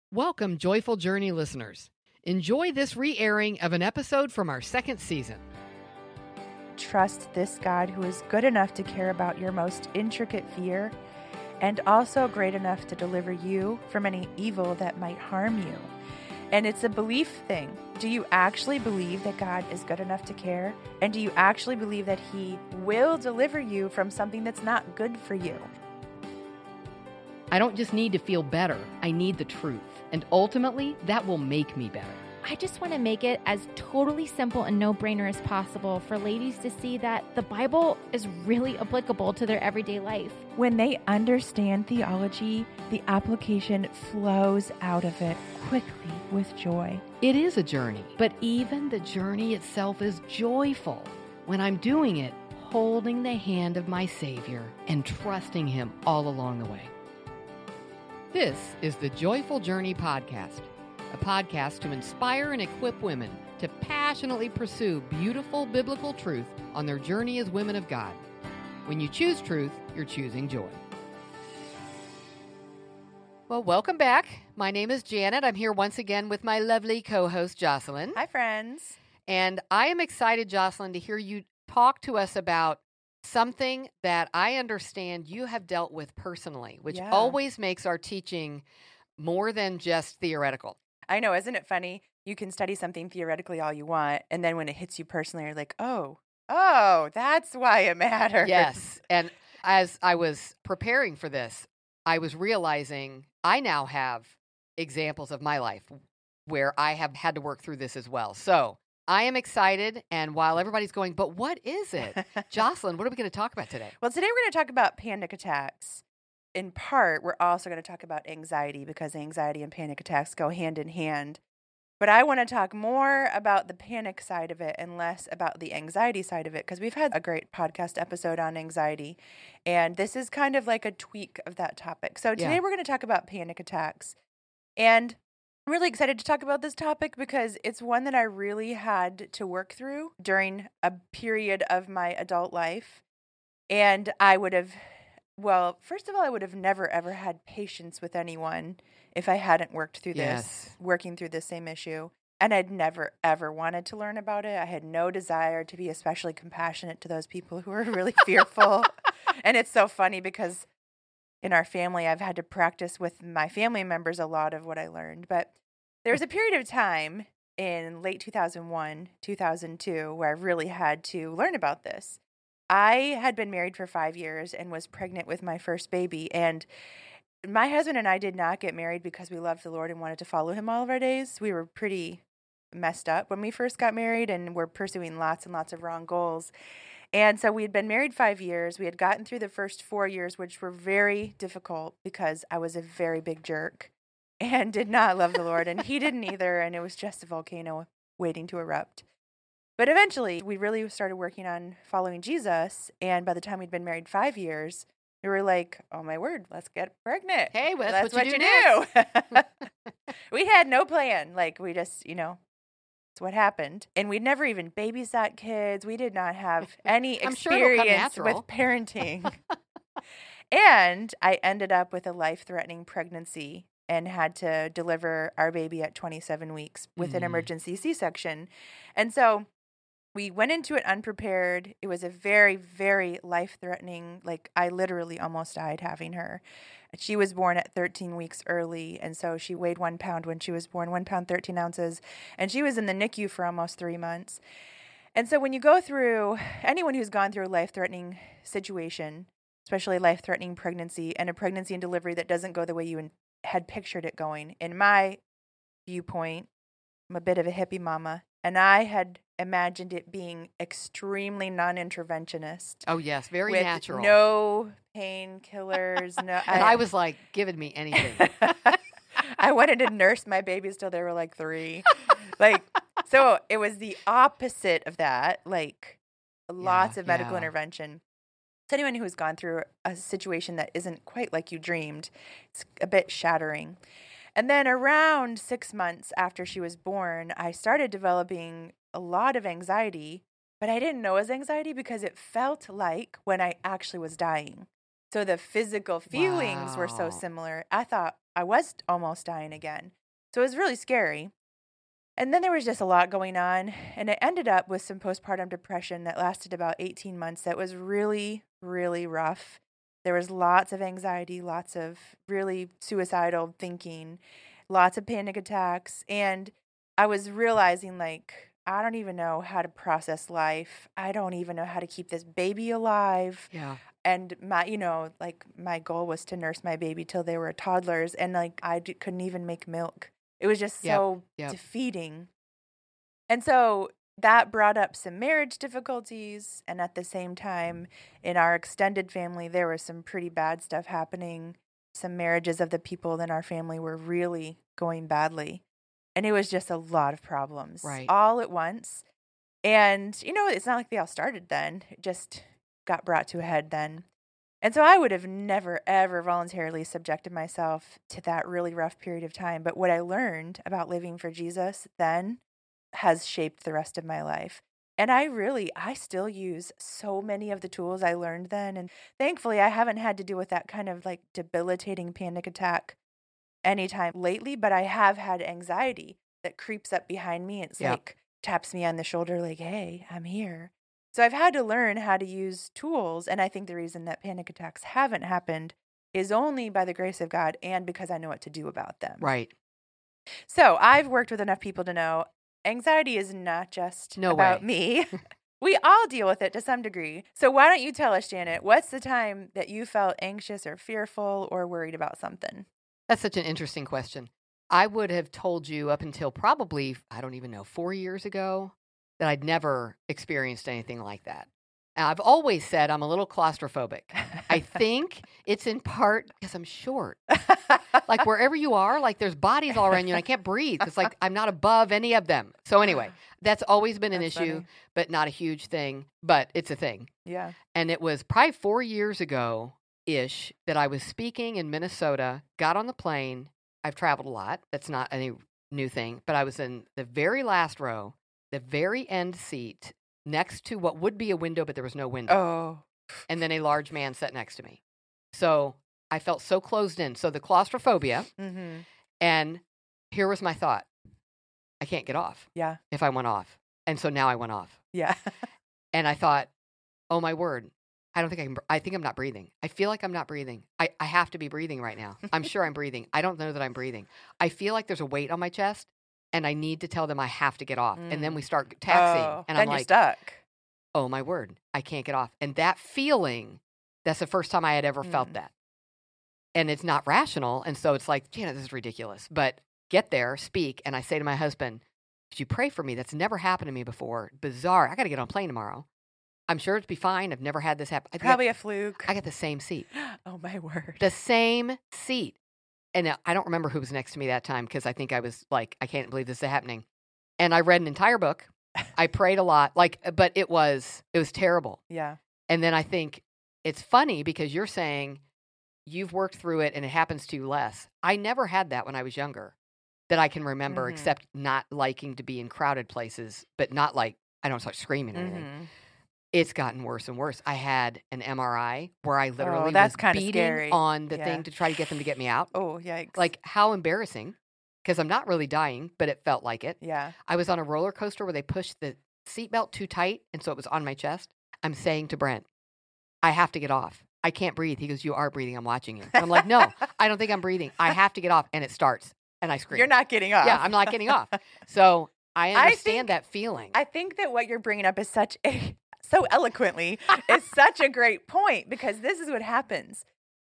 Welcome, Joyful Journey listeners. Enjoy this re-airing of an episode from our second season. Trust this God who is good enough to care about your most intricate fear and also great enough to deliver you from any evil that might harm you. And it's a belief thing. Do you actually believe that God is good enough to care? And do you actually believe that He will deliver you from something that's not good for you? I don't just need to feel better, I need the truth. And ultimately, that will make me better. I just want to make it as totally simple and no-brainer as possible for ladies to see that the Bible is really applicable to their everyday life. When they understand theology, the application flows out of it quickly with joy. It is a journey, but even the journey itself is joyful when I'm doing it, holding the hand of my Savior and trusting Him all along the way. This is the Joyful Journey Podcast, a podcast to inspire and equip women to passionately pursue beautiful biblical truth on their journey as women of God. When you choose truth, you're choosing joy. Well, welcome back. My name is Janet. I'm here once again with my lovely co-host, Jocelyn. Hi, friends. And I am excited, Jocelyn, to hear you talk to us about something that I understand you have dealt with personally, which always makes our teaching more than just theoretical. I know, isn't it funny? You can study something theoretically all you want, and then when it hits you personally, you're like, oh, that's why it matters. Yes, and as I was preparing for this, I was realizing I now have examples of my life where I have had to work through this as well. So I am excited, and while everybody's going, but what is it? Jocelyn, what are we going to talk about today? Well, today we're going to talk about panic attacks. In part, we're also going to talk about anxiety because anxiety and panic attacks go hand in hand. But I want to talk more about the panic side of it and less about the anxiety side of it because we've had a great podcast episode on anxiety, and this is kind of like a tweak of that topic. So today we're going to talk about panic attacks, and I'm really excited to talk about this topic because it's one that I really had to work through during a period of my adult life. And I would have, well, first of all, I would have never, ever had patience with anyone if I hadn't worked through this, working through this same issue. And I'd never, ever wanted to learn about it. I had no desire to be especially compassionate to those people who are really fearful. And it's so funny because in our family, I've had to practice with my family members a lot of what I learned. But there was a period of time in late 2001, 2002, where I really had to learn about this. I had been married for 5 years and was pregnant with my first baby. And my husband and I did not get married because we loved the Lord and wanted to follow Him all of our days. We were pretty messed up when we first got married and were pursuing lots and lots of wrong goals. And so we had been married 5 years. We had gotten through the first 4 years, which were very difficult because I was a very big jerk and did not love the Lord. And he didn't either. And it was just a volcano waiting to erupt. But eventually, we really started working on following Jesus. And by the time we'd been married 5 years, we were like, oh, my word, let's get pregnant. Hey, well, that's what you do. We had no plan. Like, we just, it's what happened. And we'd never even babysat kids. We did not have any experience with parenting. And I ended up with a life-threatening pregnancy and had to deliver our baby at 27 weeks with an emergency C-section. And so we went into it unprepared. It was a very, very life-threatening, I literally almost died having her. She was born at 13 weeks early, and so she weighed 1 pound when she was born, 1 pound, 13 ounces, and she was in the NICU for almost 3 months. And so when you go through, anyone who's gone through a life-threatening situation, especially life-threatening pregnancy, and a pregnancy and delivery that doesn't go the way you had pictured it going, in my viewpoint, I'm a bit of a hippie mama, and I had imagined it being extremely non-interventionist. Oh, yes, very with natural. No painkillers. No, and I was like, giving me anything. I wanted to nurse my babies till they were like 3. So it was the opposite of that, lots of medical intervention. So anyone who has gone through a situation that isn't quite like you dreamed, it's a bit shattering. And then around 6 months after she was born, I started developing a lot of anxiety, but I didn't know it was anxiety because it felt like when I actually was dying. So the physical feelings were so similar. I thought, I was almost dying again. So it was really scary. And then there was just a lot going on, and it ended up with some postpartum depression that lasted about 18 months. That was really, really rough. There was lots of anxiety, lots of really suicidal thinking, lots of panic attacks, and I was realizing, like, I don't even know how to process life. I don't even know how to keep this baby alive. Yeah. And my goal was to nurse my baby till they were toddlers, and like couldn't even make milk. It was just so Yep. defeating. And so that brought up some marriage difficulties. And at the same time, in our extended family, there was some pretty bad stuff happening. Some marriages of the people in our family were really going badly. And it was just a lot of problems Right. all at once. And, it's not like they all started then. It just got brought to a head then. And so I would have never, ever voluntarily subjected myself to that really rough period of time. But what I learned about living for Jesus then has shaped the rest of my life. And I still use so many of the tools I learned then. And thankfully, I haven't had to deal with that kind of like debilitating panic attack anytime lately, but I have had anxiety that creeps up behind me. It's like taps me on the shoulder, like, hey, I'm here. So I've had to learn how to use tools. And I think the reason that panic attacks haven't happened is only by the grace of God and because I know what to do about them. Right. So I've worked with enough people to know anxiety is not just about me. We all deal with it to some degree. So why don't you tell us, Janet, what's the time that you felt anxious or fearful or worried about something? That's such an interesting question. I would have told you up until probably, I don't even know, 4 years ago that I'd never experienced anything like that. And I've always said I'm a little claustrophobic. I think it's in part because I'm short. Like wherever you are, like there's bodies all around you and I can't breathe. It's like I'm not above any of them. So anyway, that's always been an issue, funny. but not a huge thing, but it's a thing. Yeah. And it was probably 4 years ago-ish that I was speaking in Minnesota, got on the plane. I've traveled a lot. That's not any new thing, but I was in the very last row, the very end seat, next to what would be a window, but there was no window. Oh. And then a large man sat next to me. So I felt so closed in. So the claustrophobia. Mm-hmm. And here was my thought. I can't get off Yeah. if I went off. And so now I went off. Yeah. And I thought, oh my word, I don't think I can. I think I'm not breathing. I feel like I'm not breathing. I have to be breathing right now. I'm sure I'm breathing. I don't know that I'm breathing. I feel like there's a weight on my chest and I need to tell them I have to get off. And then we start taxiing. And then I'm you're like, stuck. oh my word, I can't get off. And that feeling, that's the first time I had ever felt that. And it's not rational. And so it's like, Janet, this is ridiculous. But get there, speak. And I say to my husband, could you pray for me? That's never happened to me before. Bizarre. I got to get on a plane tomorrow. I'm sure it'd be fine. I've never had this happen. Probably a fluke. I got the same seat. Oh my word. The same seat. And I don't remember who was next to me that time because I think I was like, I can't believe this is happening. And I read an entire book. I prayed a lot, but it was terrible. Yeah. And then I think it's funny because you're saying you've worked through it and it happens to you less. I never had that when I was younger that I can remember, except not liking to be in crowded places, but not like I don't start screaming or anything. It's gotten worse and worse. I had an MRI where I literally was beating scary. on the thing to try to get them to get me out. Oh, yikes. Like, how embarrassing, because I'm not really dying, but it felt like it. Yeah. I was on a roller coaster where they pushed the seatbelt too tight, and so it was on my chest. I'm saying to Brent, I have to get off. I can't breathe. He goes, you are breathing. I'm watching you. And I'm like, no, I don't think I'm breathing. I have to get off. And it starts, and I scream. You're not getting off. Yeah, I'm not getting off. So I understand that feeling. I think that what you're bringing up is so eloquently, is such a great point, because this is what happens.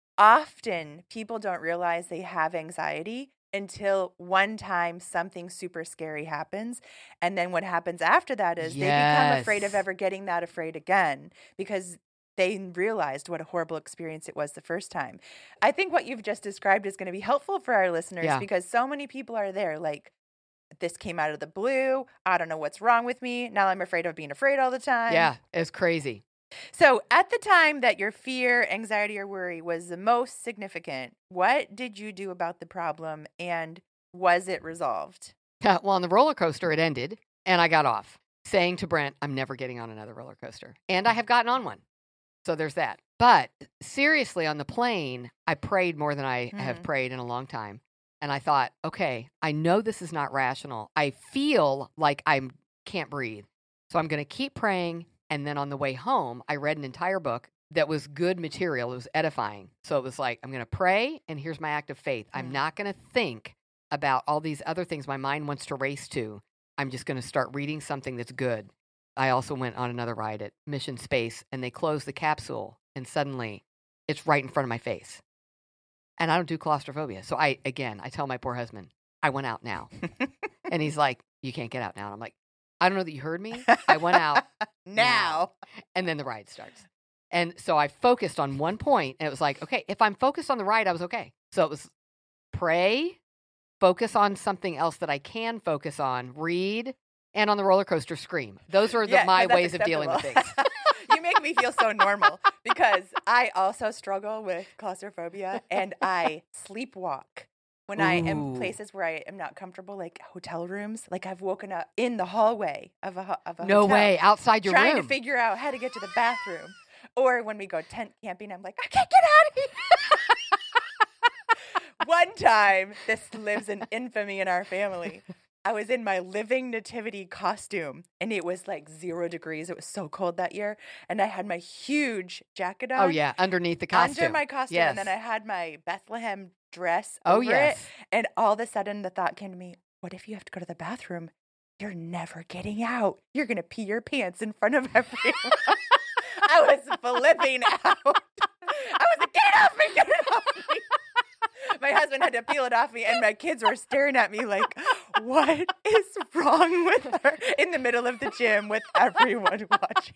Often people don't realize they have anxiety until one time something super scary happens. And then what happens after that is they become afraid of ever getting that afraid again because they realized what a horrible experience it was the first time. I think what you've just described is going to be helpful for our listeners because so many people are there like, this came out of the blue. I don't know what's wrong with me. Now I'm afraid of being afraid all the time. Yeah, it's crazy. So at the time that your fear, anxiety, or worry was the most significant, what did you do about the problem and was it resolved? Well, on the roller coaster, it ended and I got off saying to Brent, I'm never getting on another roller coaster. And I have gotten on one. So there's that. But seriously, on the plane, I prayed more than I have prayed in a long time. And I thought, okay, I know this is not rational. I feel like I can't breathe. So I'm going to keep praying. And then on the way home, I read an entire book that was good material. It was edifying. So it was like, I'm going to pray, and here's my act of faith. I'm not going to think about all these other things my mind wants to race to. I'm just going to start reading something that's good. I also went on another ride at Mission Space, and they closed the capsule, and suddenly it's right in front of my face. And I don't do claustrophobia. So I tell my poor husband, I went out now. And he's like, you can't get out now. And I'm like, I don't know that you heard me. I went out now. And then the ride starts. And so I focused on one point, and it was like, okay, if I'm focused on the ride, I was okay. So it was pray, focus on something else that I can focus on, read, and on the roller coaster, scream. Those are my ways of dealing with things. You make me feel so normal because I also struggle with claustrophobia, and I sleepwalk when I am places where I am not comfortable, like hotel rooms. Like I've woken up in the hallway of a no hotel, way, outside your trying room. to figure out how to get to the bathroom. Or when we go tent camping, I'm like, I can't get out of here. One time, this lives in infamy in our family. I was in my living nativity costume, and it was like 0 degrees. It was so cold that year. And I had my huge jacket on. Oh, yeah, underneath the costume. Under my costume. Yes. And then I had my Bethlehem dress over it. And all of a sudden, the thought came to me, what if you have to go to the bathroom? You're never getting out. You're going to pee your pants in front of everyone. I was flipping out. I was like, get it off me, get it off me. My husband had to peel it off me, and my kids were staring at me like, what is wrong with her? In the middle of the gym with everyone watching.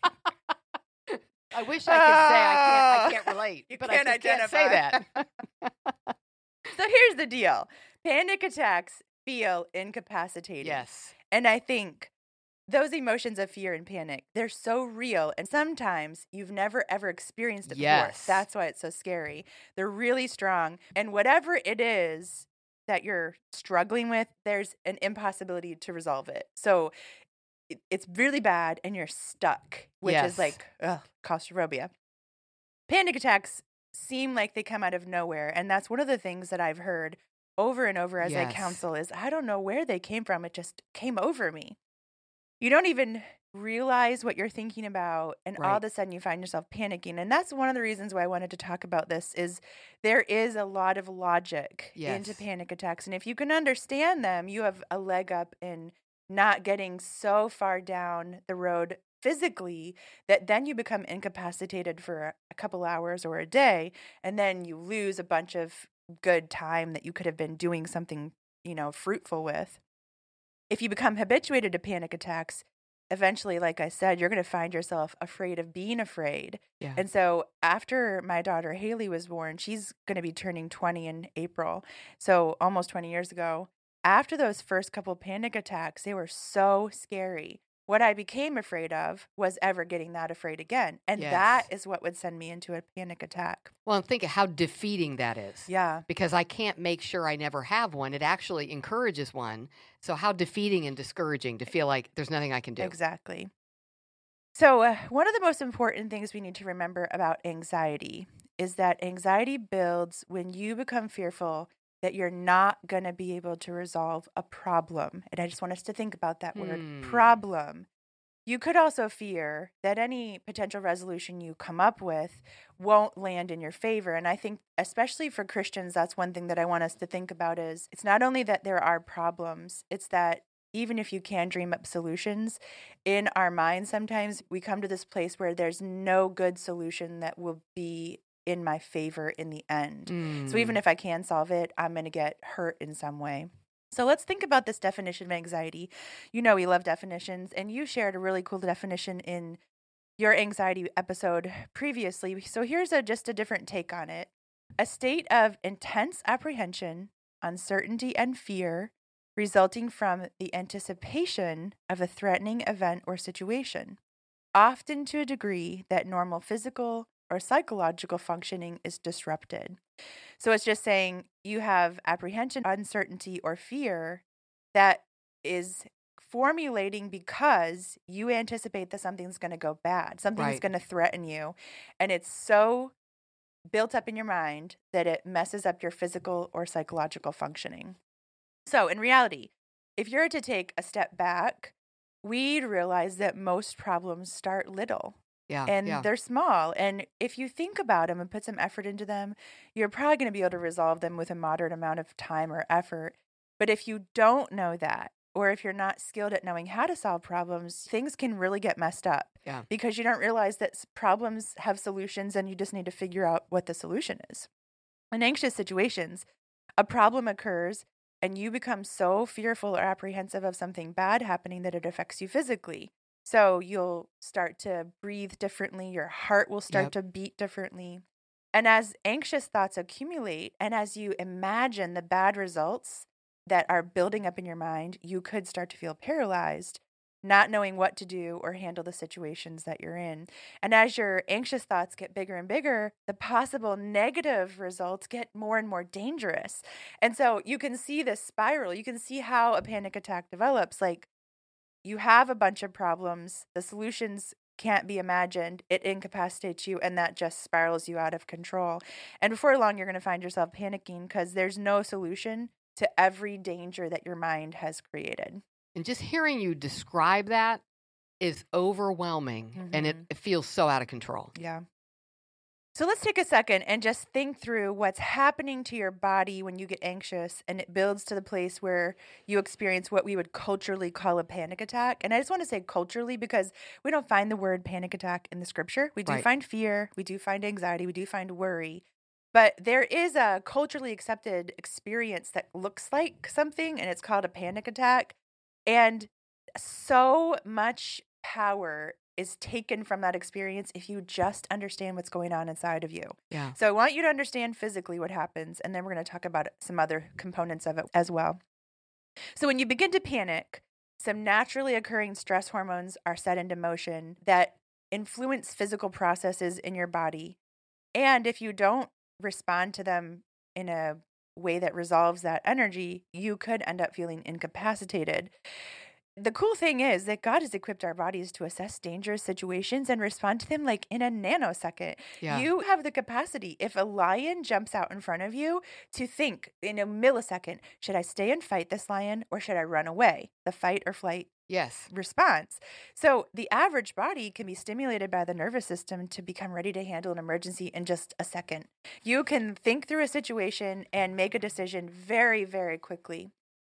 I wish I could say I can't relate. You but can't I just identify. can't say that. So here's the deal. Panic attacks feel incapacitating. Yes. And I think those emotions of fear and panic, they're so real. And sometimes you've never, ever experienced it before. That's why it's so scary. They're really strong. And whatever it is that you're struggling with, there's an impossibility to resolve it. So it's really bad and you're stuck, which is like claustrophobia. Panic attacks seem like they come out of nowhere. And that's one of the things that I've heard over and over as I counsel is, I don't know where they came from. It just came over me. You don't even realize what you're thinking about, and all of a sudden you find yourself panicking. And that's one of the reasons why I wanted to talk about this is there is a lot of logic into panic attacks. And if you can understand them, you have a leg up in not getting so far down the road physically that then you become incapacitated for a couple hours or a day, and then you lose a bunch of good time that you could have been doing something, fruitful with. If you become habituated to panic attacks, eventually, like I said, you're going to find yourself afraid of being afraid. Yeah. And so after my daughter Haley was born, she's going to be turning 20 in April. So almost 20 years ago, after those first couple panic attacks, they were so scary. What I became afraid of was ever getting that afraid again. And that is what would send me into a panic attack. Well, and think of how defeating that is. Yeah. Because I can't make sure I never have one. It actually encourages one. So how defeating and discouraging to feel like there's nothing I can do. Exactly. So one of the most important things we need to remember about anxiety is that anxiety builds when you become fearful that you're not going to be able to resolve a problem. And I just want us to think about that word, problem. You could also fear that any potential resolution you come up with won't land in your favor. And I think, especially for Christians, that's one thing that I want us to think about is it's not only that there are problems, it's that even if you can dream up solutions, in our minds sometimes we come to this place where there's no good solution that will be in my favor in the end. So even if I can solve it, I'm going to get hurt in some way. So let's think about this definition of anxiety. We love definitions, and you shared a really cool definition in your anxiety episode previously. So here's just a different take on it. A state of intense apprehension, uncertainty, and fear resulting from the anticipation of a threatening event or situation, often to a degree that normal physical or psychological functioning is disrupted. So it's just saying you have apprehension, uncertainty, or fear that is formulating because you anticipate that something's going to go bad, something's Right. going to threaten you. And it's so built up in your mind that it messes up your physical or psychological functioning. So, in reality, if you're to take a step back, we'd realize that most problems start little Yeah. and Yeah. they're small. And if you think about them and put some effort into them, you're probably going to be able to resolve them with a moderate amount of time or effort. But if you don't know that, or if you're not skilled at knowing how to solve problems, things can really get messed up Yeah. because you don't realize that problems have solutions and you just need to figure out what the solution is. In anxious situations, a problem occurs and you become so fearful or apprehensive of something bad happening that it affects you physically. So you'll start to breathe differently, your heart will start Yep. to beat differently. And as anxious thoughts accumulate, and as you imagine the bad results that are building up in your mind, you could start to feel paralyzed, not knowing what to do or handle the situations that you're in. And as your anxious thoughts get bigger and bigger, the possible negative results get more and more dangerous. And so you can see this spiral. You can see how a panic attack develops. Like, you have a bunch of problems, the solutions can't be imagined, it incapacitates you, and that just spirals you out of control. And before long, you're going to find yourself panicking because there's no solution to every danger that your mind has created. And just hearing you describe that is overwhelming, and it feels so out of control. Yeah. So let's take a second and just think through what's happening to your body when you get anxious and it builds to the place where you experience what we would culturally call a panic attack. And I just want to say culturally because we don't find the word panic attack in the scripture. We do Right. find fear, we do find anxiety, we do find worry. But there is a culturally accepted experience that looks like something, and it's called a panic attack. And so much power is taken from that experience if you just understand what's going on inside of you. Yeah. So I want you to understand physically what happens, and then we're going to talk about some other components of it as well. So when you begin to panic, some naturally occurring stress hormones are set into motion that influence physical processes in your body. And if you don't respond to them in a way that resolves that energy, you could end up feeling incapacitated. The cool thing is that God has equipped our bodies to assess dangerous situations and respond to them like in a nanosecond. Yeah. You have the capacity, if a lion jumps out in front of you, to think in a millisecond, should I stay and fight this lion or should I run away? The fight or flight Yes. response. So the average body can be stimulated by the nervous system to become ready to handle an emergency in just a second. You can think through a situation and make a decision very, very quickly.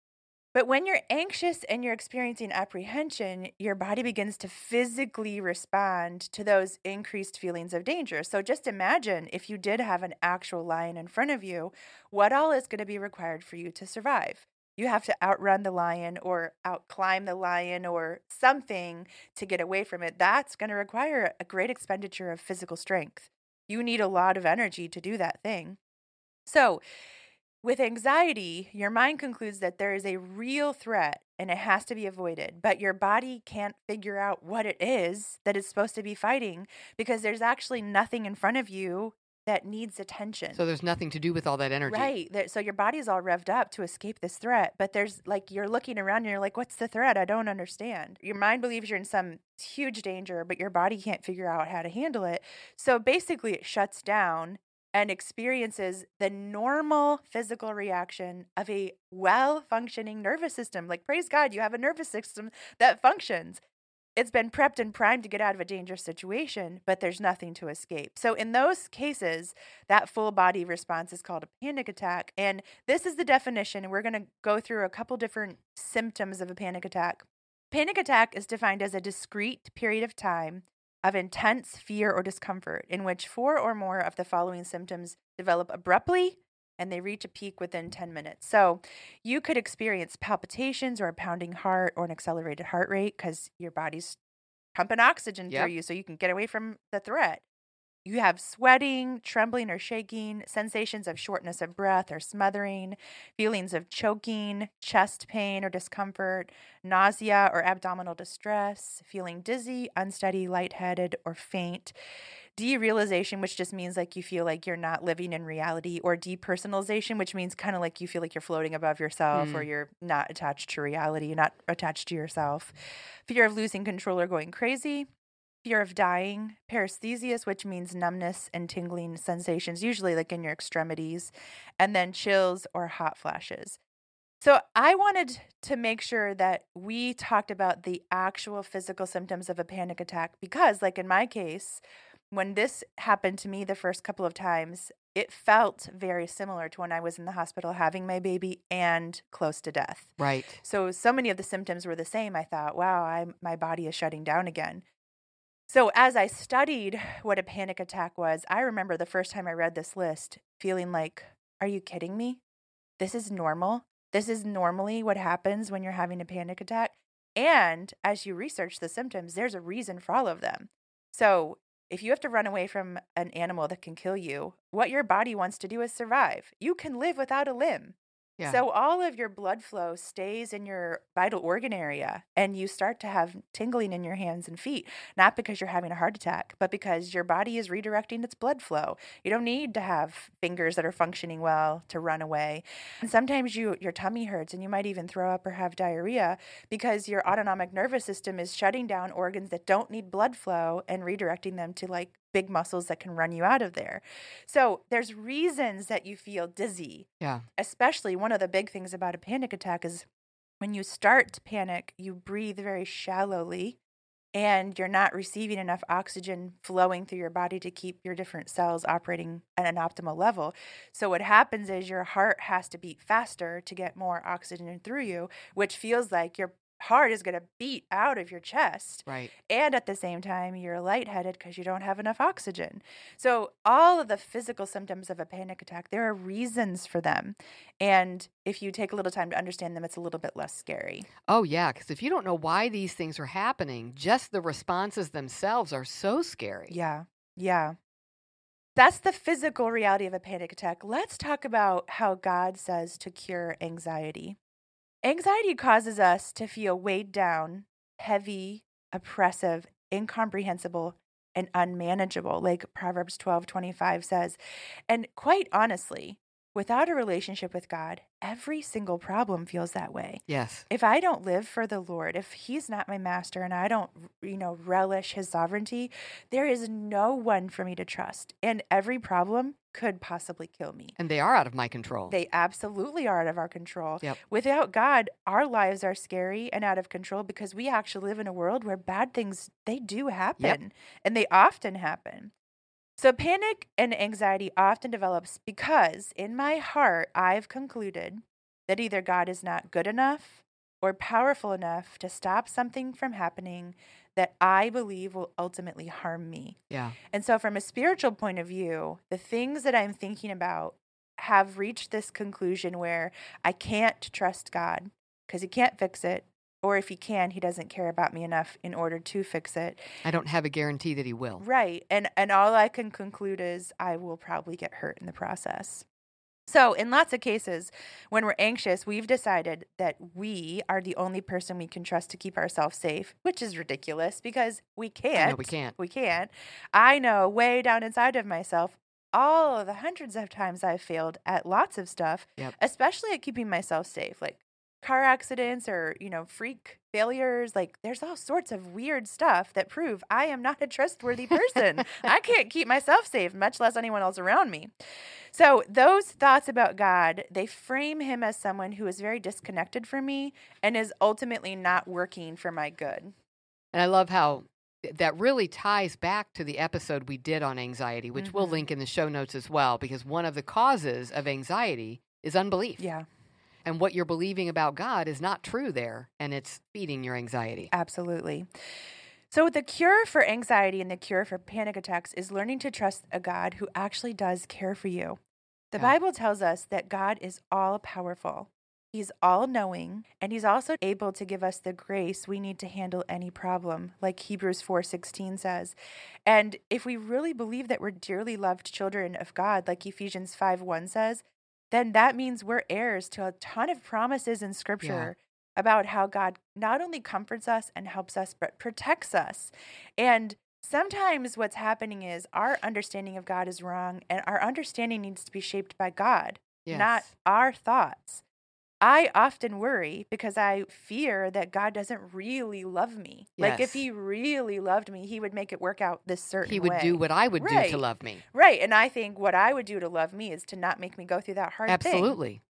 But when you're anxious and you're experiencing apprehension, your body begins to physically respond to those increased feelings of danger. So just imagine if you did have an actual lion in front of you, what all is going to be required for you to survive? You have to outrun the lion or outclimb the lion or something to get away from it. That's going to require a great expenditure of physical strength. You need a lot of energy to do that thing. So, with anxiety, your mind concludes that there is a real threat and it has to be avoided, but your body can't figure out what it is that it's supposed to be fighting because there's actually nothing in front of you that needs attention. So there's nothing to do with all that energy. Right. So your body's all revved up to escape this threat, but there's like you're looking around and you're like, what's the threat? I don't understand. Your mind believes you're in some huge danger, but your body can't figure out how to handle it. So basically, it shuts down and experiences the normal physical reaction of a well-functioning nervous system. Like, praise God, you have a nervous system that functions. It's been prepped and primed to get out of a dangerous situation, but there's nothing to escape. So in those cases, that full body response is called a panic attack. And this is the definition, and we're going to go through a couple different symptoms of a panic attack. Panic attack is defined as a discrete period of time of intense fear or discomfort in which 4 or more of the following symptoms develop abruptly and they reach a peak within 10 minutes. So you could experience palpitations or a pounding heart or an accelerated heart rate because your body's pumping oxygen Yep. through you so you can get away from the threat. You have sweating, trembling or shaking, sensations of shortness of breath or smothering, feelings of choking, chest pain or discomfort, nausea or abdominal distress, feeling dizzy, unsteady, lightheaded, or faint. Derealization, which just means like you feel like you're not living in reality, or depersonalization, which means kind of like you feel like you're floating above yourself, or you're not attached to reality, you're not attached to yourself. Fear of losing control or going crazy. Fear of dying. Paresthesias, which means numbness and tingling sensations, usually like in your extremities. And then chills or hot flashes. So I wanted to make sure that we talked about the actual physical symptoms of a panic attack because, like in my case, when this happened to me the first couple of times, it felt very similar to when I was in the hospital having my baby and close to death. Right. So many of the symptoms were the same. I thought, wow, my body is shutting down again. So as I studied what a panic attack was, I remember the first time I read this list feeling like, are you kidding me? This is normal. This is normally what happens when you're having a panic attack. And as you research the symptoms, there's a reason for all of them. So if you have to run away from an animal that can kill you, what your body wants to do is survive. You can live without a limb. Yeah. So all of your blood flow stays in your vital organ area, and you start to have tingling in your hands and feet, not because you're having a heart attack, but because your body is redirecting its blood flow. You don't need to have fingers that are functioning well to run away. And sometimes your tummy hurts, and you might even throw up or have diarrhea because your autonomic nervous system is shutting down organs that don't need blood flow and redirecting them to like big muscles that can run you out of there. So there's reasons that you feel dizzy. Yeah. Especially one of the big things about a panic attack is when you start to panic, you breathe very shallowly and you're not receiving enough oxygen flowing through your body to keep your different cells operating at an optimal level. So what happens is your heart has to beat faster to get more oxygen through you, which feels like your heart is going to beat out of your chest. Right. And at the same time, you're lightheaded because you don't have enough oxygen. So all of the physical symptoms of a panic attack, there are reasons for them. And if you take a little time to understand them, it's a little bit less scary. Oh, yeah, because if you don't know why these things are happening, just the responses themselves are so scary. Yeah, yeah. That's the physical reality of a panic attack. Let's talk about how God says to cure anxiety. Anxiety causes us to feel weighed down, heavy, oppressive, incomprehensible, and unmanageable, like Proverbs 12:25 says. And quite honestly, without a relationship with God, every single problem feels that way. Yes. If I don't live for the Lord, if he's not my master and I don't, relish his sovereignty, there is no one for me to trust. And every problem could possibly kill me. And they are out of my control. They absolutely are out of our control. Yep. Without God, our lives are scary and out of control because we actually live in a world where bad things, they do happen. And they often happen. So panic and anxiety often develops because in my heart, I've concluded that either God is not good enough or powerful enough to stop something from happening that I believe will ultimately harm me. Yeah. And so from a spiritual point of view, the things that I'm thinking about have reached this conclusion where I can't trust God because he can't fix it. Or if he can, he doesn't care about me enough in order to fix it. I don't have a guarantee that he will. Right. And all I can conclude is I will probably get hurt in the process. So in lots of cases, when we're anxious, we've decided that we are the only person we can trust to keep ourselves safe, which is ridiculous because we can't. No, we can't. We can't. I know way down inside of myself all of the hundreds of times I've failed at lots of stuff, especially at keeping myself safe, like car accidents or, freak failures. Like there's all sorts of weird stuff that prove I am not a trustworthy person. I can't keep myself safe, much less anyone else around me. So those thoughts about God, they frame him as someone who is very disconnected from me and is ultimately not working for my good. And I love how that really ties back to the episode we did on anxiety, which we'll link in the show notes as well, because one of the causes of anxiety is unbelief. Yeah. And what you're believing about God is not true there, and it's feeding your anxiety. Absolutely. So the cure for anxiety and the cure for panic attacks is learning to trust a God who actually does care for you. The Bible tells us that God is all-powerful. He's all-knowing, and he's also able to give us the grace we need to handle any problem, like Hebrews 4:16 says. And if we really believe that we're dearly loved children of God, like Ephesians 5:1 says, then that means we're heirs to a ton of promises in Scripture about how God not only comforts us and helps us, but protects us. And sometimes what's happening is our understanding of God is wrong, and our understanding needs to be shaped by God, not Yes. our thoughts. I often worry because I fear that God doesn't really love me. Like if Yes. he really loved me, he would make it work out this certain He would way. do what I would do to Right. love me. Right. And I think what I would do to love me is to not make me go through that hard thing. Absolutely.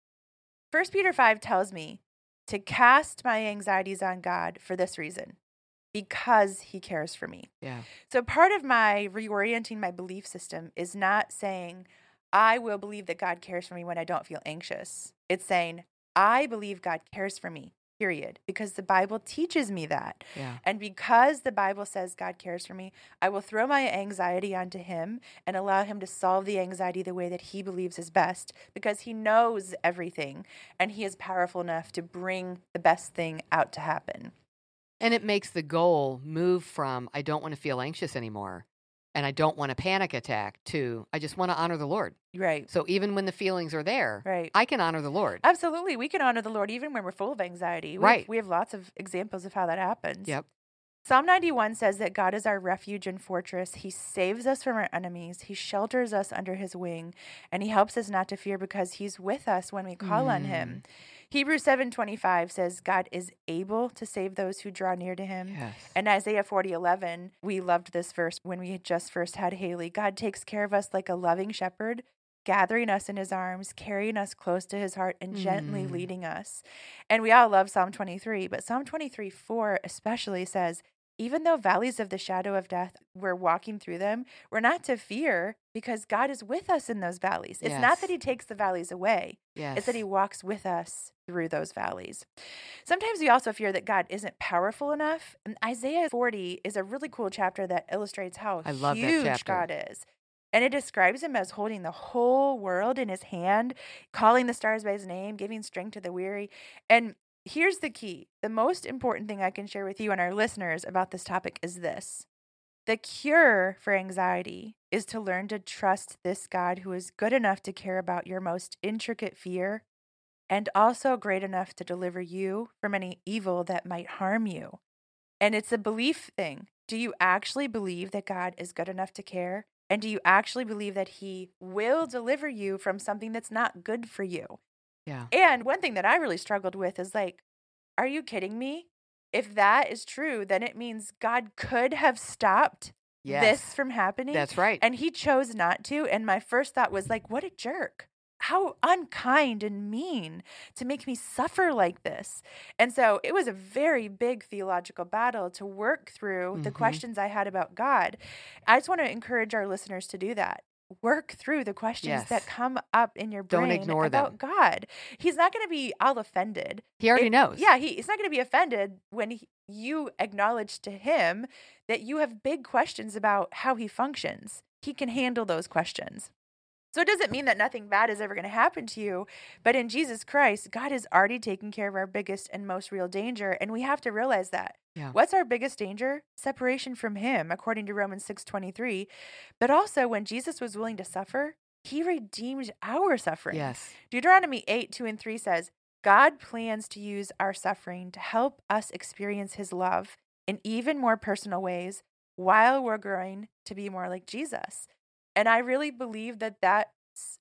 1 Peter 5 tells me to cast my anxieties on God for this reason, because he cares for me. Yeah. So part of my reorienting my belief system is not saying, I will believe that God cares for me when I don't feel anxious. It's saying, I believe God cares for me, period, because the Bible teaches me that. Yeah. And because the Bible says God cares for me, I will throw my anxiety onto him and allow him to solve the anxiety the way that he believes is best, because he knows everything and he is powerful enough to bring the best thing out to happen. And it makes the goal move from, I don't want to feel anxious anymore, and I don't want a panic attack, to, I just want to honor the Lord. Right. So even when the feelings are there, Right. I can honor the Lord. Absolutely. We can honor the Lord even when we're full of anxiety. Right. We have lots of examples of how that happens. Yep. Psalm 91 says that God is our refuge and fortress. He saves us from our enemies. He shelters us under his wing, and he helps us not to fear because he's with us when we call on him. Hebrews 7:25 says God is able to save those who draw near to him. Yes. And Isaiah 40:11, we loved this verse when we had just first had Haley. God takes care of us like a loving shepherd, gathering us in his arms, carrying us close to his heart, and gently leading us. And we all love Psalm 23, but Psalm 23:4 especially says, even though valleys of the shadow of death, we're walking through them, we're not to fear because God is with us in those valleys. It's not that he takes the valleys away. Yes. It's that he walks with us through those valleys. Sometimes we also fear that God isn't powerful enough. And Isaiah 40 is a really cool chapter that illustrates how I love that huge chapter. God is. And it describes him as holding the whole world in his hand, calling the stars by his name, giving strength to the weary. And here's the key. The most important thing I can share with you and our listeners about this topic is this. The cure for anxiety is to learn to trust this God who is good enough to care about your most intricate fear and also great enough to deliver you from any evil that might harm you. And it's a belief thing. Do you actually believe that God is good enough to care? And do you actually believe that he will deliver you from something that's not good for you? Yeah. And one thing that I really struggled with is like, are you kidding me? If that is true, then it means God could have stopped Yes. this from happening. That's right. And he chose not to. And my first thought was like, what a jerk. How unkind and mean to make me suffer like this. And so it was a very big theological battle to work through the questions I had about God. I just want to encourage our listeners to do that. Work through the questions that come up in your brain Don't ignore about them. God. He's not going to be all offended. He already knows. Yeah, he's not going to be offended when you acknowledge to him that you have big questions about how he functions. He can handle those questions. So it doesn't mean that nothing bad is ever going to happen to you, but in Jesus Christ, God has already taken care of our biggest and most real danger, and we have to realize that. Yeah. What's our biggest danger? Separation from him, according to Romans 6:23. But also, when Jesus was willing to suffer, he redeemed our suffering. Yes. Deuteronomy 8:2-3 says, God plans to use our suffering to help us experience his love in even more personal ways while we're growing to be more like Jesus. And I really believe that that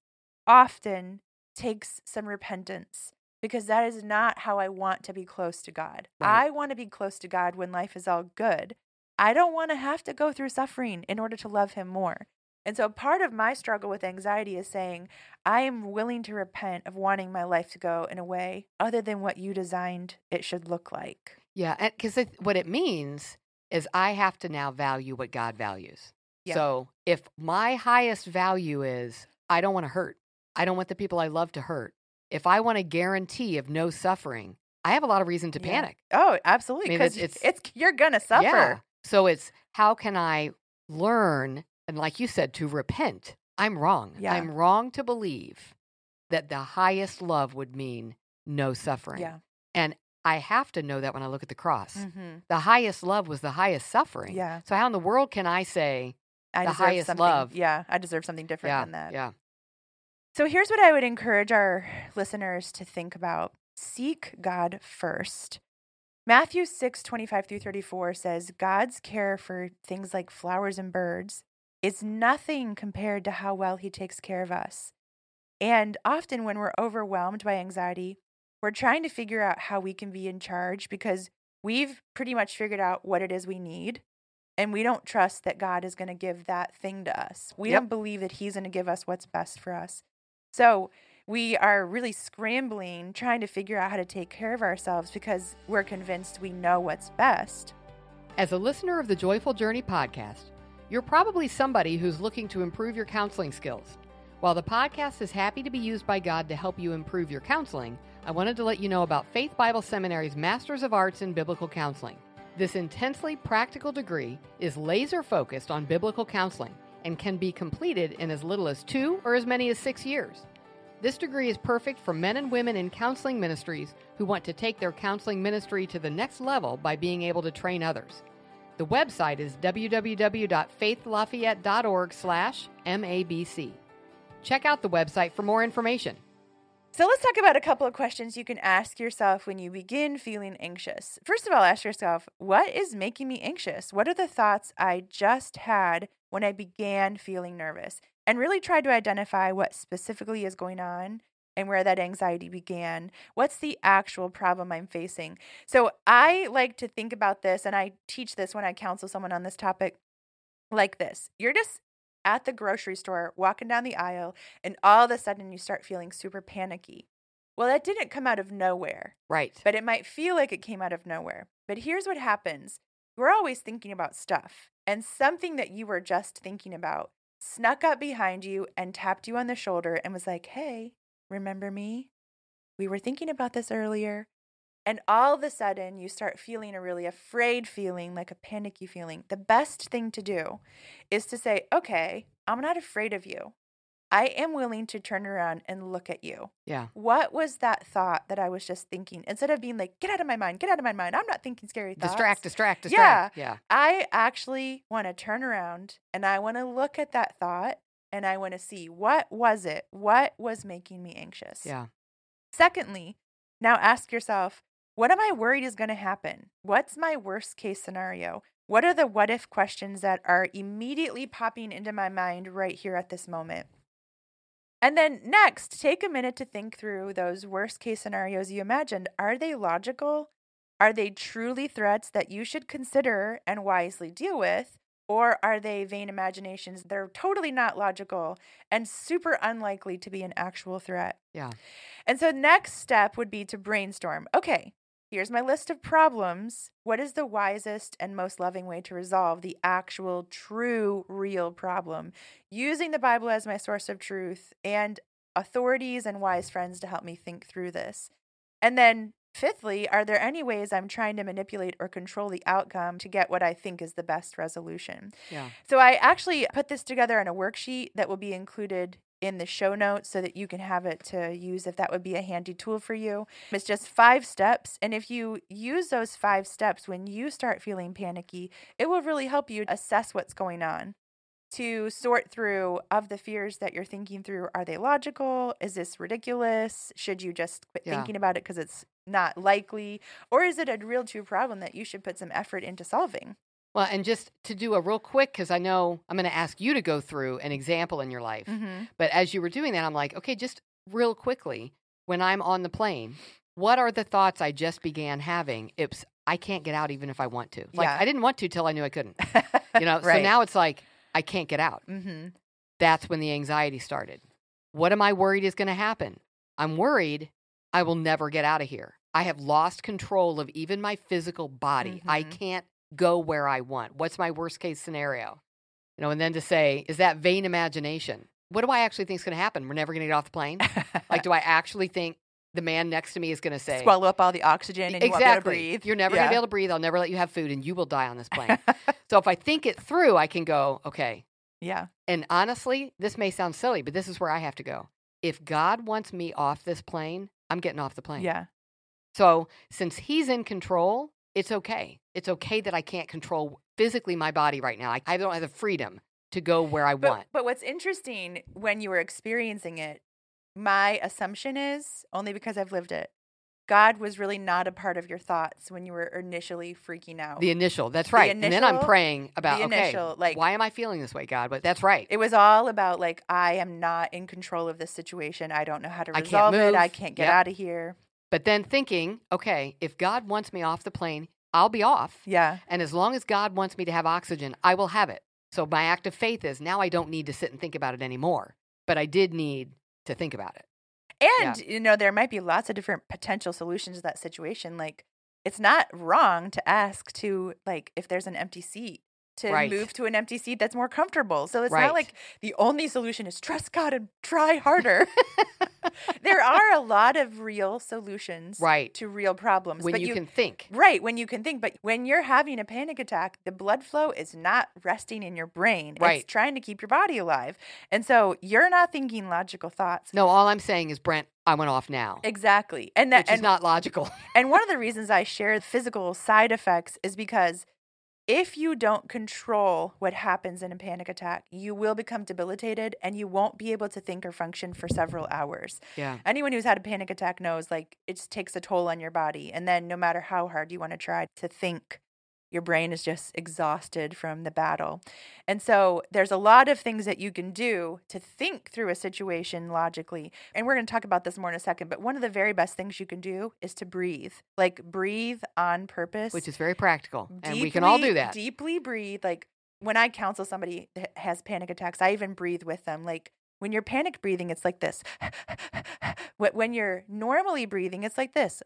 often takes some repentance, because that is not how I want to be close to God. Right. I want to be close to God when life is all good. I don't want to have to go through suffering in order to love him more. And so part of my struggle with anxiety is saying, I am willing to repent of wanting my life to go in a way other than what you designed it should look like. Yeah. Because what it means is I have to now value what God values. Yeah. So if my highest value is, I don't want to hurt, I don't want the people I love to hurt. If I want a guarantee of no suffering, I have a lot of reason to panic. Oh, absolutely. I mean, Because it's you're going to suffer. Yeah. So it's, how can I learn, and like you said, to repent? I'm wrong. Yeah. I'm wrong to believe that the highest love would mean no suffering. Yeah. And I have to know that when I look at the cross. Mm-hmm. The highest love was the highest suffering. Yeah. So how in the world can I say I the deserve highest something. love? Yeah, I deserve something different than that. Yeah. So here's what I would encourage our listeners to think about. Seek God first. Matthew 6:25-34 says, God's care for things like flowers and birds is nothing compared to how well he takes care of us. And often when we're overwhelmed by anxiety, we're trying to figure out how we can be in charge because we've pretty much figured out what it is we need. And we don't trust that God is going to give that thing to us. We Yep. don't believe that he's going to give us what's best for us. So we are really scrambling, trying to figure out how to take care of ourselves because we're convinced we know what's best. As a listener of the Joyful Journey podcast, you're probably somebody who's looking to improve your counseling skills. While the podcast is happy to be used by God to help you improve your counseling, I wanted to let you know about Faith Bible Seminary's Masters of Arts in Biblical Counseling. This intensely practical degree is laser focused on biblical counseling and can be completed in as little as 2 or as many as 6 years. This degree is perfect for men and women in counseling ministries who want to take their counseling ministry to the next level by being able to train others. The website is www.faithlafayette.org/MABC. Check out the website for more information. So let's talk about a couple of questions you can ask yourself when you begin feeling anxious. First of all, ask yourself, what is making me anxious? What are the thoughts I just had when I began feeling nervous? And really try to identify what specifically is going on and where that anxiety began. What's the actual problem I'm facing? So I like to think about this, and I teach this when I counsel someone on this topic like this. You're just at the grocery store, walking down the aisle, and all of a sudden you start feeling super panicky. Well, that didn't come out of nowhere, Right. but it might feel like it came out of nowhere. But here's what happens. We're always thinking about stuff, and something that you were just thinking about snuck up behind you and tapped you on the shoulder and was like, hey, remember me? We were thinking about this earlier. And all of a sudden, you start feeling a really afraid feeling, like a panicky feeling. The best thing to do is to say, okay, I'm not afraid of you. I am willing to turn around and look at you. Yeah. What was that thought that I was just thinking? Instead of being like, get out of my mind, get out of my mind. I'm not thinking scary thoughts. Distract. Yeah. I actually want to turn around and I want to look at that thought and I want to see what was it? What was making me anxious? Yeah. Secondly, now ask yourself, what am I worried is going to happen? What's my worst case scenario? What are the what if questions that are immediately popping into my mind right here at this moment? And then next, take a minute to think through those worst case scenarios you imagined. Are they logical? Are they truly threats that you should consider and wisely deal with? Or are they vain imaginations? They're totally not logical and super unlikely to be an actual threat. Yeah. And so next step would be to brainstorm. Okay, here's my list of problems. What is the wisest and most loving way to resolve the actual, true, real problem? Using the Bible as my source of truth and authorities and wise friends to help me think through this. And then fifthly, are there any ways I'm trying to manipulate or control the outcome to get what I think is the best resolution? Yeah. So I actually put this together in a worksheet that will be included in the show notes so that you can have it to use if that would be a handy tool for you. It's just 5 steps. And if you use those 5 steps when you start feeling panicky, it will really help you assess what's going on. To sort through of the fears that you're thinking through, are they logical? Is this ridiculous? Should you just quit thinking about it because it's not likely? Or is it a real true problem that you should put some effort into solving? Well, and just to do a real quick, because I know I'm going to ask you to go through an example in your life. Mm-hmm. But as you were doing that, I'm like, okay, just real quickly, when I'm on the plane, what are the thoughts I just began having? It's, I can't get out even if I want to. Like, Yeah. I didn't want to till I knew I couldn't. You know, so Right. now it's like, I can't get out. Mm-hmm. That's when the anxiety started. What am I worried is going to happen? I'm worried I will never get out of here. I have lost control of even my physical body. I Mhm. can't go where I want. What's my worst case scenario? You know, and then to say, is that vain imagination? What do I actually think is going to happen? We're never going to get off the plane? Like, do I actually think the man next to me is going to say, swallow up all the oxygen and you won't be able to breathe? You're never going to be able to breathe. I'll never let you have food and you will die on this plane. So if I think it through, I can go, okay. Yeah. And honestly, this may sound silly, but this is where I have to go. If God wants me off this plane, I'm getting off the plane. Yeah. So since he's in control, it's okay. It's okay that I can't control physically my body right now. I don't have the freedom to go where I want. But what's interesting when you were experiencing it, my assumption is, only because I've lived it, God was really not a part of your thoughts when you were initially freaking out. The initial, that's right. And then I'm praying about, initial, okay, why am I feeling this way, God? But that's right. It was all about like, I am not in control of this situation. I don't know how to I can't resolve it. move. I can't get Yep. out of here. But then thinking, okay, if God wants me off the plane, I'll be off. Yeah. And as long as God wants me to have oxygen, I will have it. So my act of faith is now I don't need to sit and think about it anymore. But I did need to think about it. And, you know, there might be lots of different potential solutions to that situation. Like, it's not wrong to ask to, like, if there's an empty seat, to Right. move to an empty seat that's more comfortable. So it's Right. not like the only solution is trust God and try harder. There are a lot of real solutions Right. to real problems. When but you can think. Right, when you can think. But when you're having a panic attack, the blood flow is not resting in your brain. Right. It's trying to keep your body alive. And so you're not thinking logical thoughts. No, all I'm saying is, Brent, I went off now. Exactly. And that Which is not logical. And one of the reasons I share physical side effects is because if you don't control what happens in a panic attack, you will become debilitated and you won't be able to think or function for several hours. Yeah. Anyone who's had a panic attack knows, like, it just takes a toll on your body. And then no matter how hard you want to try to think, your brain is just exhausted from the battle. And so there's a lot of things that you can do to think through a situation logically. And we're going to talk about this more in a second. But one of the very best things you can do is to breathe. Like, breathe on purpose. Which is very practical. And we can all do that. Deeply breathe. Like, when I counsel somebody that has panic attacks, I even breathe with them. Like, when you're panic breathing, it's like this. When you're normally breathing, it's like this.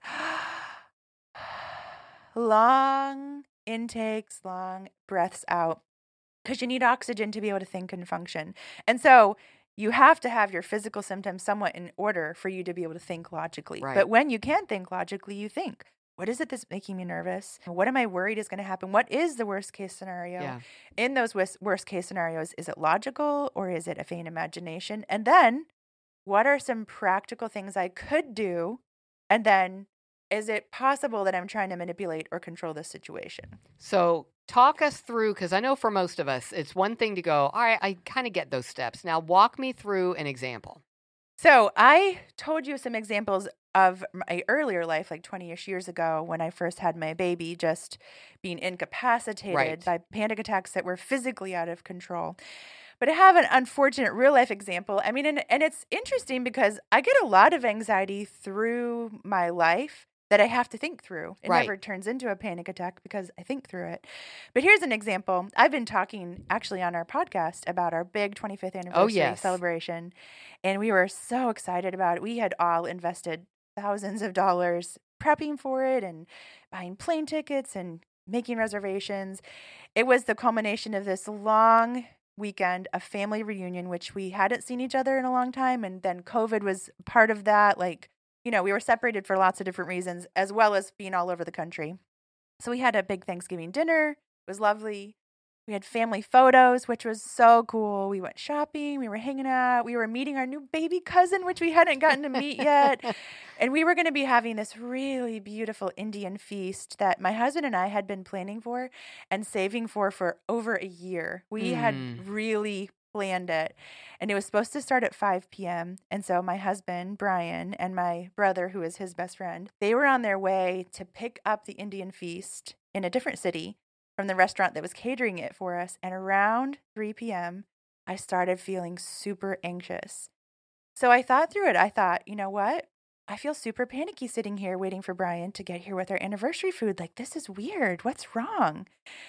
Long intakes, long breaths out, because you need oxygen to be able to think and function. And so you have to have your physical symptoms somewhat in order for you to be able to think logically. Right. But when you can think logically, you think, what is it that's making me nervous? What am I worried is going to happen? What is the worst case scenario? Yeah. In those worst case scenarios, is it logical or is it a vain imagination? And then what are some practical things I could do? And then is it possible that I'm trying to manipulate or control this situation? So talk us through, because I know for most of us, it's one thing to go, all right, I kind of get those steps. Now walk me through an example. So I told you some examples of my earlier life, like 20-ish years ago when I first had my baby, just being incapacitated Right. by panic attacks that were physically out of control. But I have an unfortunate real life example. I mean, and it's interesting because I get a lot of anxiety through my life that I have to think through. It Right. never turns into a panic attack because I think through it. But here's an example. I've been talking actually on our podcast about our big 25th anniversary yes. celebration, and we were so excited about it. We had all invested thousands of dollars prepping for it and buying plane tickets and making reservations. It was the culmination of this long weekend, a family reunion, which we hadn't seen each other in a long time. And then COVID was part of that. Like, you know, we were separated for lots of different reasons, as well as being all over the country. So we had a big Thanksgiving dinner. It was lovely. We had family photos, which was so cool. We went shopping. We were hanging out. We were meeting our new baby cousin, which we hadn't gotten to meet yet. And we were going to be having this really beautiful Indian feast that my husband and I had been planning for and saving for over a year. We had really planned it. And it was supposed to start at 5 p.m. And so my husband, Brian, and my brother, who is his best friend, they were on their way to pick up the Indian feast in a different city from the restaurant that was catering it for us. And around 3 p.m., I started feeling super anxious. So I thought through it. I thought, you know what? I feel super panicky sitting here waiting for Brian to get here with our anniversary food. Like, this is weird. What's wrong?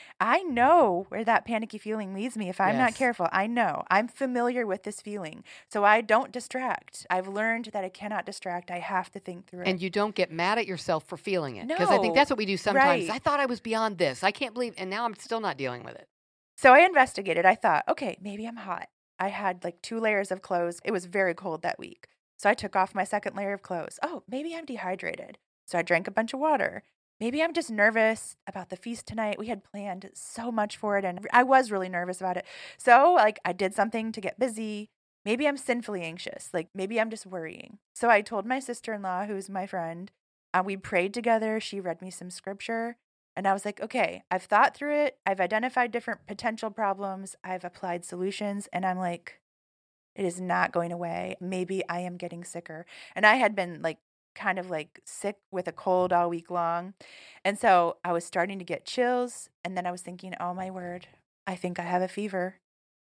I know where that panicky feeling leads me if I'm not Yes. careful. I know. I'm familiar with this feeling. So I don't distract. I've learned that I cannot distract. I have to think through it. And you don't get mad at yourself for feeling it. Because I think No. that's what we do sometimes. Right. I thought I was beyond this. I can't believe, and now I'm still not dealing with it. So I investigated. I thought, okay, maybe I'm hot. I had like 2 layers of clothes. It was very cold that week. So I took off my second layer of clothes. Oh, maybe I'm dehydrated. So I drank a bunch of water. Maybe I'm just nervous about the feast tonight. We had planned so much for it, and I was really nervous about it. So, like, I did something to get busy. Maybe I'm sinfully anxious. Like, maybe I'm just worrying. So I told my sister-in-law, who's my friend, we prayed together. She read me some scripture. And I was like, okay, I've thought through it. I've identified different potential problems. I've applied solutions. And I'm like, it is not going away. Maybe I am getting sicker. And I had been like kind of like sick with a cold all week long. And so I was starting to get chills. And then I was thinking, oh my word, I think I have a fever.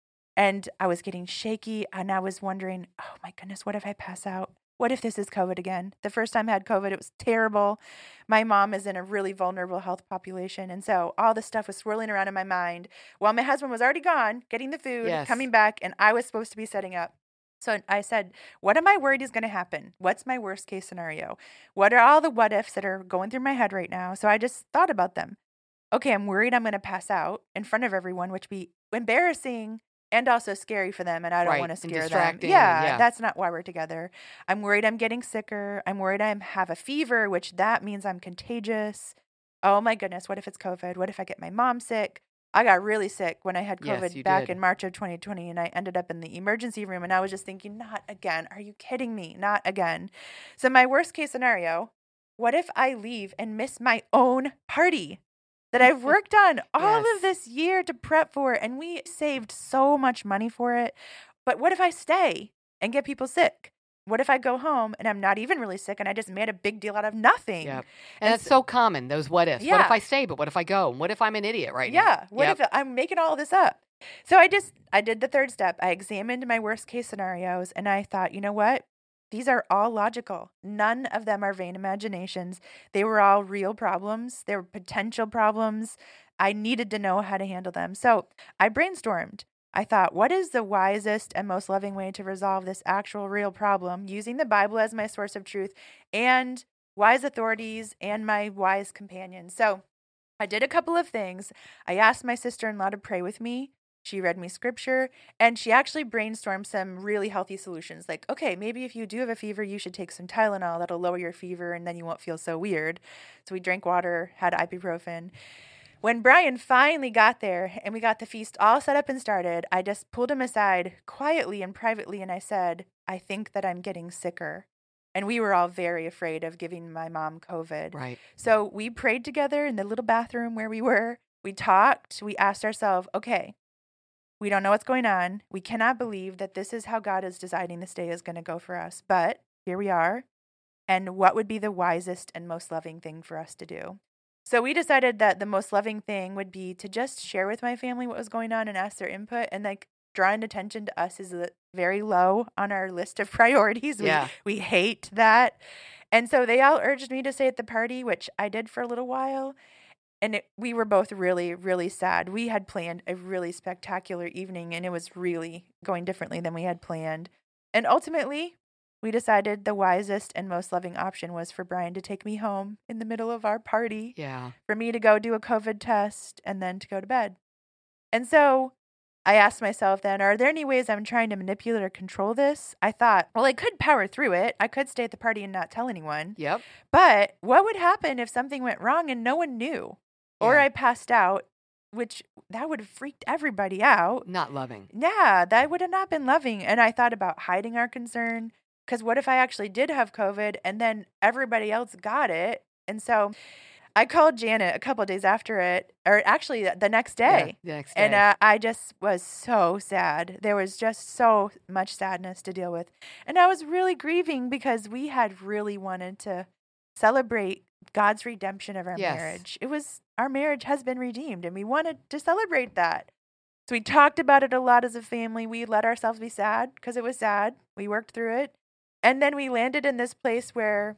And I was getting shaky. And I was wondering, oh my goodness, what if I pass out? What if this is COVID again? The first time I had COVID, it was terrible. My mom is in a really vulnerable health population. And so all this stuff was swirling around in my mind while my husband was already gone, getting the food, Yes. coming back, and I was supposed to be setting up. So I said, what am I worried is going to happen? What's my worst case scenario? What are all the what ifs that are going through my head right now? So I just thought about them. Okay, I'm worried I'm going to pass out in front of everyone, which would be embarrassing and also scary for them, and I don't Right, want to and scare them. distracting, Yeah, yeah. that's not why we're together. I'm worried I'm getting sicker. I'm worried I have a fever, which that means I'm contagious. Oh my goodness, what if it's COVID? What if I get my mom sick? I got really sick when I had Yes, COVID you back did. in March of 2020, and I ended up in the emergency room, and I was just thinking, not again. Are you kidding me? Not again. So my worst case scenario, what if I leave and miss my own party that I've worked on all Yes. of this year to prep for, and we saved so much money for it. But what if I stay and get people sick? What if I go home and I'm not even really sick and I just made a big deal out of nothing? Yep. And And that's so common, those what ifs. What if Yeah. I stay, but what if I go? And what if I'm an idiot right now? Yeah. What if I'm making all this up? So I did the third step. I examined my worst case scenarios and I thought, you know what? These are all logical. None of them are vain imaginations. They were all real problems. They were potential problems. I needed to know how to handle them. So I brainstormed. I thought, what is the wisest and most loving way to resolve this actual real problem using the Bible as my source of truth and wise authorities and my wise companions? So I did a couple of things. I asked my sister-in-law to pray with me. She read me scripture and she actually brainstormed some really healthy solutions. Like, okay, maybe if you do have a fever, you should take some Tylenol. That'll lower your fever and then you won't feel so weird. So we drank water, had ibuprofen. When Brian finally got there and we got the feast all set up and started, I just pulled him aside quietly and privately and I said, I think that I'm getting sicker. And we were all very afraid of giving my mom COVID. Right. So we prayed together in the little bathroom where we were. We talked. We asked ourselves, okay, we don't know what's going on. We cannot believe that this is how God is deciding this day is going to go for us. But here we are. And what would be the wisest and most loving thing for us to do? So we decided that the most loving thing would be to just share with my family what was going on and ask their input. And like drawing attention to us is very low on our list of priorities. Yeah. We hate that. And so they all urged me to stay at the party, which I did for a little while. And we were both really, really sad. We had planned a really spectacular evening, and it was really going differently than we had planned. And ultimately, we decided the wisest and most loving option was for Brian to take me home in the middle of our party, Yeah. for me to go do a COVID test, and then to go to bed. And so I asked myself then, are there any ways I'm trying to manipulate or control this? I thought, well, I could power through it. I could stay at the party and not tell anyone. Yep. But what would happen if something went wrong and no one knew? Or Yeah. I passed out, which that would have freaked everybody out. Not loving. Yeah, that would have not been loving. And I thought about hiding our concern. Because what if I actually did have COVID and then everybody else got it? And so I called Janet a couple of days after it, or actually the next day. Yeah, the next day. And I just was so sad. There was just so much sadness to deal with. And I was really grieving because we had really wanted to celebrate God's redemption of our Yes. marriage. Our marriage has been redeemed and we wanted to celebrate that. So we talked about it a lot as a family. We let ourselves be sad because it was sad. We worked through it. And then we landed in this place where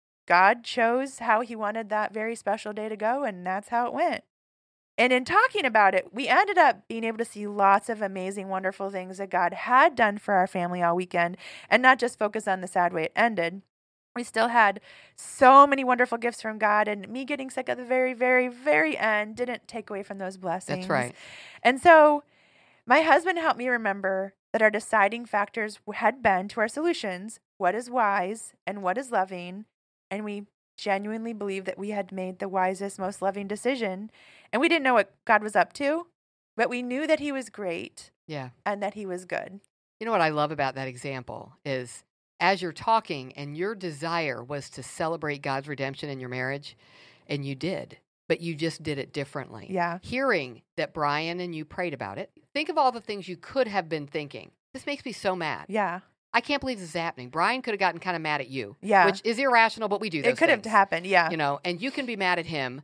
God chose how he wanted that very special day to go, and that's how it went. And in talking about it, we ended up being able to see lots of amazing, wonderful things that God had done for our family all weekend and not just focus on the sad way it ended. We still had so many wonderful gifts from God, and me getting sick at the very, very, very end didn't take away from those blessings. That's right. And so my husband helped me remember that our deciding factors had been to our solutions, what is wise and what is loving. And we genuinely believed that we had made the wisest, most loving decision. And we didn't know what God was up to, but we knew that he was great Yeah. and that he was good. You know what I love about that example is as you're talking and your desire was to celebrate God's redemption in your marriage, and you did, but you just did it differently. Yeah. Hearing that Brian and you prayed about it, think of all the things you could have been thinking. This makes me so mad. Yeah. I can't believe this is happening. Brian could have gotten kind of mad at you, Yeah. which is irrational, but we do those It could have things, happened. Yeah. and you can be mad at him,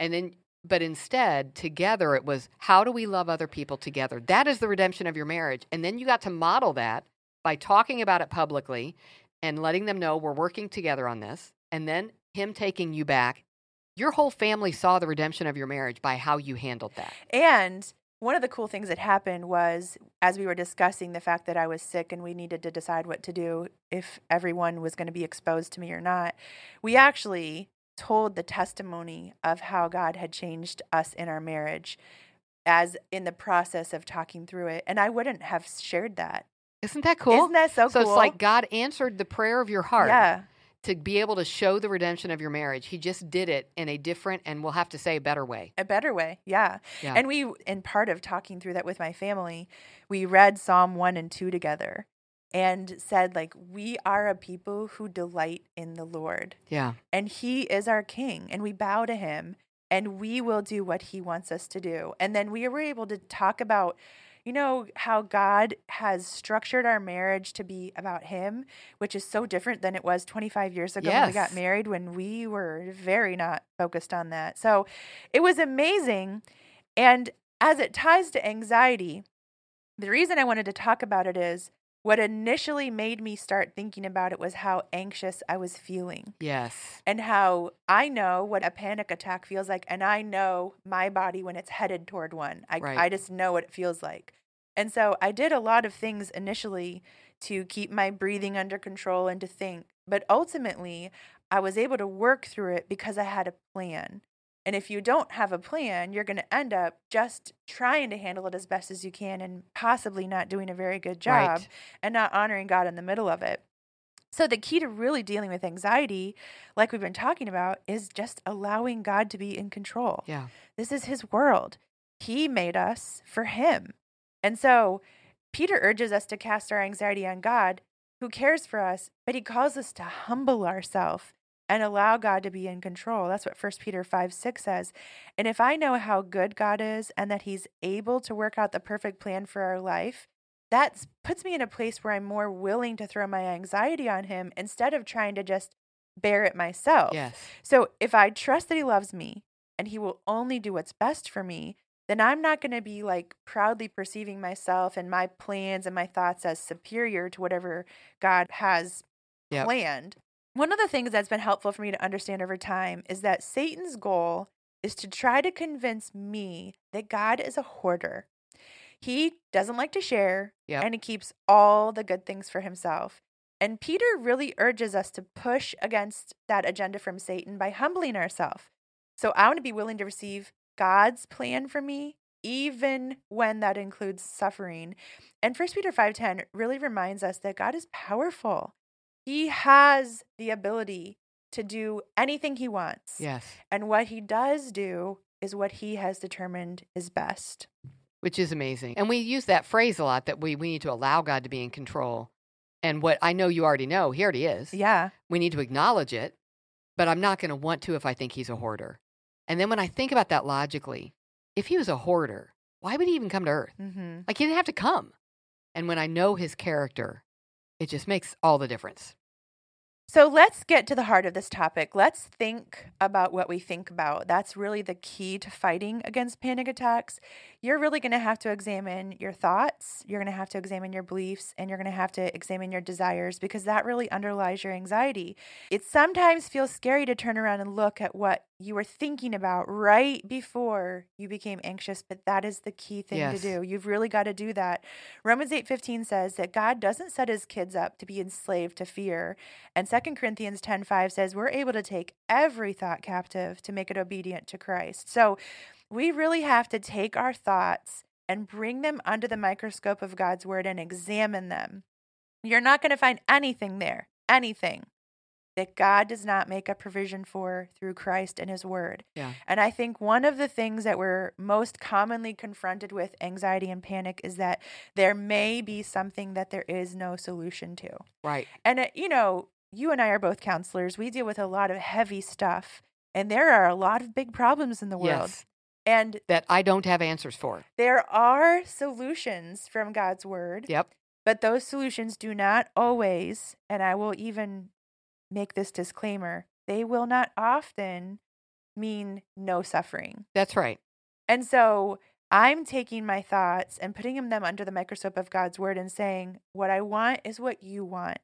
but instead, together, it was, how do we love other people together? That is the redemption of your marriage. And then you got to model that by talking about it publicly and letting them know we're working together on this. And then him taking you back. Your whole family saw the redemption of your marriage by how you handled that. And one of the cool things that happened was, as we were discussing the fact that I was sick and we needed to decide what to do, if everyone was going to be exposed to me or not, we actually told the testimony of how God had changed us in our marriage as in the process of talking through it. And I wouldn't have shared that. Isn't that cool? Isn't that so cool? So it's like God answered the prayer of your heart. Yeah. To be able to show the redemption of your marriage. He just did it in a different, and we'll have to say, a better way. A better way, yeah. Yeah. And we, in part of talking through that with my family, we read Psalm 1 and 2 together and said, like, we are a people who delight in the Lord. Yeah. And he is our king, and we bow to him, and we will do what he wants us to do. And then we were able to talk about, how God has structured our marriage to be about him, which is so different than it was 25 years ago when we got married, when we were very not focused on that. So it was amazing. And as it ties to anxiety, the reason I wanted to talk about it is what initially made me start thinking about it was how anxious I was feeling. Yes. And how I know what a panic attack feels like. And I know my body when it's headed toward one. I just know what it feels like. And so I did a lot of things initially to keep my breathing under control and to think. But ultimately, I was able to work through it because I had a plan. And if you don't have a plan, you're going to end up just trying to handle it as best as you can and possibly not doing a very good job and not honoring God in the middle of it. So the key to really dealing with anxiety, like we've been talking about, is just allowing God to be in control. Yeah. This is his world. He made us for him. And so Peter urges us to cast our anxiety on God, who cares for us, but he calls us to humble ourselves and allow God to be in control. That's what 1 Peter 5:6 says. And if I know how good God is and that he's able to work out the perfect plan for our life, that puts me in a place where I'm more willing to throw my anxiety on him instead of trying to just bear it myself. Yes. So if I trust that he loves me and he will only do what's best for me, then I'm not going to be like proudly perceiving myself and my plans and my thoughts as superior to whatever God has planned. One of the things that's been helpful for me to understand over time is that Satan's goal is to try to convince me that God is a hoarder. He doesn't like to share, and he keeps all the good things for himself. And Peter really urges us to push against that agenda from Satan by humbling ourselves. So I want to be willing to receive God's plan for me, even when that includes suffering. And 1 Peter 5:10 really reminds us that God is powerful. He has the ability to do anything he wants. Yes. And what he does do is what he has determined is best. Which is amazing. And we use that phrase a lot, that we need to allow God to be in control. And what I know you already know, he already is. Yeah. We need to acknowledge it, but I'm not going to want to if I think he's a hoarder. And then when I think about that logically, if he was a hoarder, why would he even come to earth? Mm-hmm. Like, he didn't have to come. And when I know his character, it just makes all the difference. So let's get to the heart of this topic. Let's think about what we think about. That's really the key to fighting against panic attacks. You're really going to have to examine your thoughts. You're going to have to examine your beliefs, and you're going to have to examine your desires, because that really underlies your anxiety. It sometimes feels scary to turn around and look at what you were thinking about right before you became anxious, but that is the key thing to do. You've really got to do that. Romans 8:15 says that God doesn't set his kids up to be enslaved to fear. And 2 Corinthians 10:5 says we're able to take every thought captive to make it obedient to Christ. So we really have to take our thoughts and bring them under the microscope of God's word and examine them. You're not going to find anything there, anything that God does not make a provision for through Christ and his word. Yeah. And I think one of the things that we're most commonly confronted with anxiety and panic is that there may be something that there is no solution to. Right. And, you and I are both counselors. We deal with a lot of heavy stuff, and there are a lot of big problems in the world. Yes. And that I don't have answers for. There are solutions from God's word. Yep. But those solutions do not always, and I will even make this disclaimer, they will not often mean no suffering. That's right. And so I'm taking my thoughts and putting them under the microscope of God's word and saying, what I want is what you want.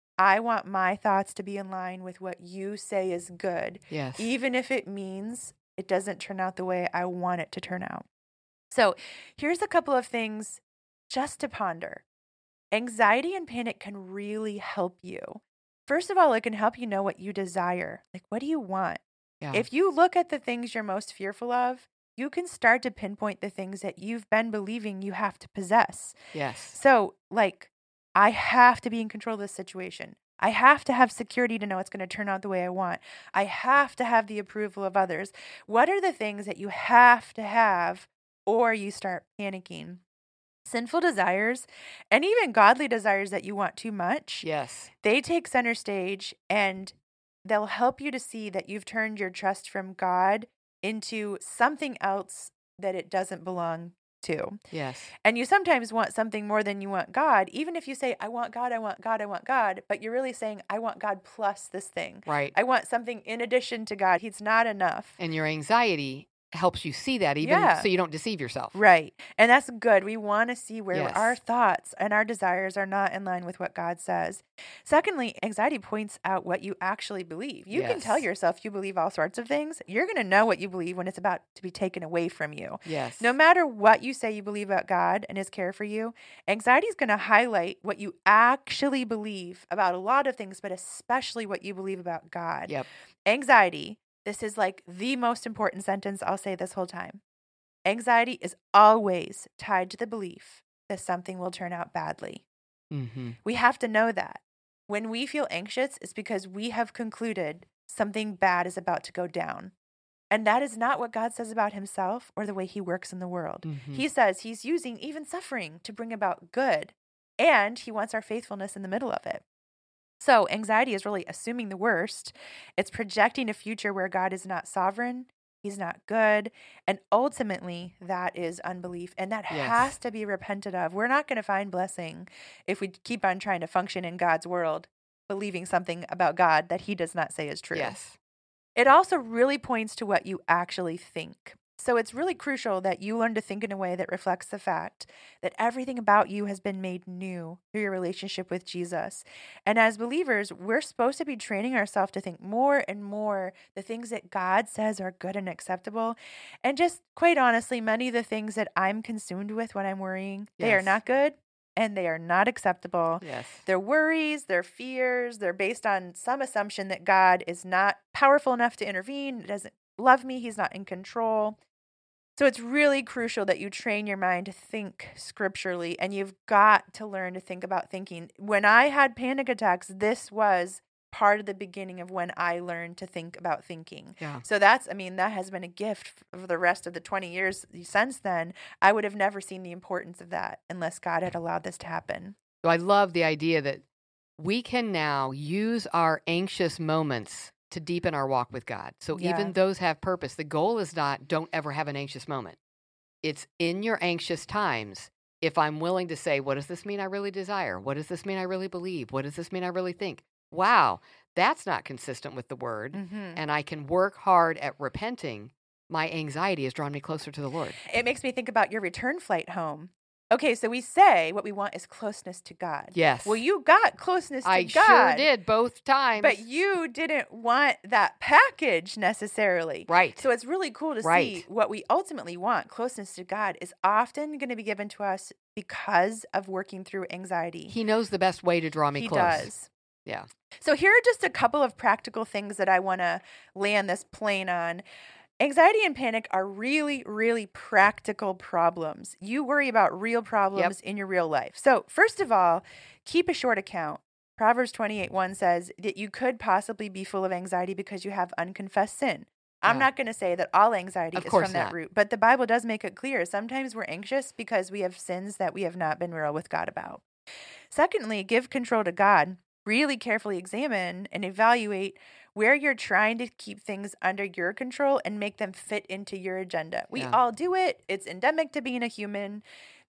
I want my thoughts to be in line with what you say is good, Yes. even if it means it doesn't turn out the way I want it to turn out. So here's a couple of things just to ponder. Anxiety and panic can really help you. First of all, it can help you know what you desire. Like, what do you want? Yeah. If you look at the things you're most fearful of, you can start to pinpoint the things that you've been believing you have to possess. Yes. So, like, I have to be in control of this situation. I have to have security to know it's going to turn out the way I want. I have to have the approval of others. What are the things that you have to have, or you start panicking? Sinful desires and even godly desires that you want too much, Yes. they take center stage, and they'll help you to see that you've turned your trust from God into something else that it doesn't belong to. Yes. And you sometimes want something more than you want God, even if you say, I want God, I want God, I want God, but you're really saying, I want God plus this thing. Right. I want something in addition to God. He's not enough. And your anxiety helps you see that, even Yeah. so you don't deceive yourself. Right. And that's good. We want to see where Yes. our thoughts and our desires are not in line with what God says. Secondly, anxiety points out what you actually believe. You can tell Yes. yourself you believe all sorts of things. You're going to know what you believe when it's about to be taken away from you. Yes. No matter what you say you believe about God and his care for you, anxiety is going to highlight what you actually believe about a lot of things, but especially what you believe about God. Yep. Anxiety, this is like the most important sentence I'll say this whole time. Anxiety is always tied to the belief that something will turn out badly. Mm-hmm. We have to know that. When we feel anxious, it's because we have concluded something bad is about to go down. And that is not what God says about himself or the way he works in the world. Mm-hmm. He says he's using even suffering to bring about good, and he wants our faithfulness in the middle of it. So anxiety is really assuming the worst. It's projecting a future where God is not sovereign, he's not good, and ultimately that is unbelief, and that Yes. has to be repented of. We're not going to find blessing if we keep on trying to function in God's world, believing something about God that he does not say is true. Yes. It also really points to what you actually think. So it's really crucial that you learn to think in a way that reflects the fact that everything about you has been made new through your relationship with Jesus. And as believers, we're supposed to be training ourselves to think more and more the things that God says are good and acceptable. And just quite honestly, many of the things that I'm consumed with when I'm worrying, they are Yes. not good and they are not acceptable. Yes. Their worries, their fears, they're based on some assumption that God is not powerful enough to intervene, doesn't love me, he's not in control. So it's really crucial that you train your mind to think scripturally, and you've got to learn to think about thinking. When I had panic attacks, this was part of the beginning of when I learned to think about thinking. Yeah. So that has been a gift for the rest of the 20 years since then. I would have never seen the importance of that unless God had allowed this to happen. So I love the idea that we can now use our anxious moments to deepen our walk with God. So Yeah. even those have purpose. The goal is not don't ever have an anxious moment. It's in your anxious times. If I'm willing to say, what does this mean I really desire? What does this mean I really believe? What does this mean I really think? Wow, that's not consistent with the word. Mm-hmm. And I can work hard at repenting. My anxiety has drawn me closer to the Lord. It makes me think about your return flight home. Okay, so we say what we want is closeness to God. Yes. Well, you got closeness to I God. sure did both times. But you didn't want that package necessarily. Right. So it's really cool to see Right. what we ultimately want. Closeness to God is often going to be given to us because of working through anxiety. He knows the best way to draw me He close. does. Yeah. So here are just a couple of practical things that I want to land this plane on. Anxiety and panic are really, really practical problems. You worry about real problems in your real life. So first of all, keep a short account. Proverbs 28:1 says that you could possibly be full of anxiety because you have unconfessed sin. I'm Yeah. not going to say that all anxiety Of is course from that not. root, but the Bible does make it clear. Sometimes we're anxious because we have sins that we have not been real with God about. Secondly, give control to God. Really carefully examine and evaluate where you're trying to keep things under your control and make them fit into your agenda. We Yeah. all do it. It's endemic to being a human.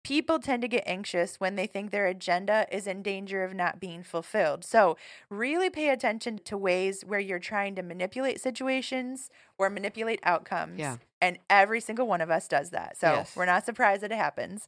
People tend to get anxious when they think their agenda is in danger of not being fulfilled. So, really pay attention to ways where you're trying to manipulate situations or manipulate outcomes. Yeah. And every single one of us does that. So, Yes. we're not surprised that it happens.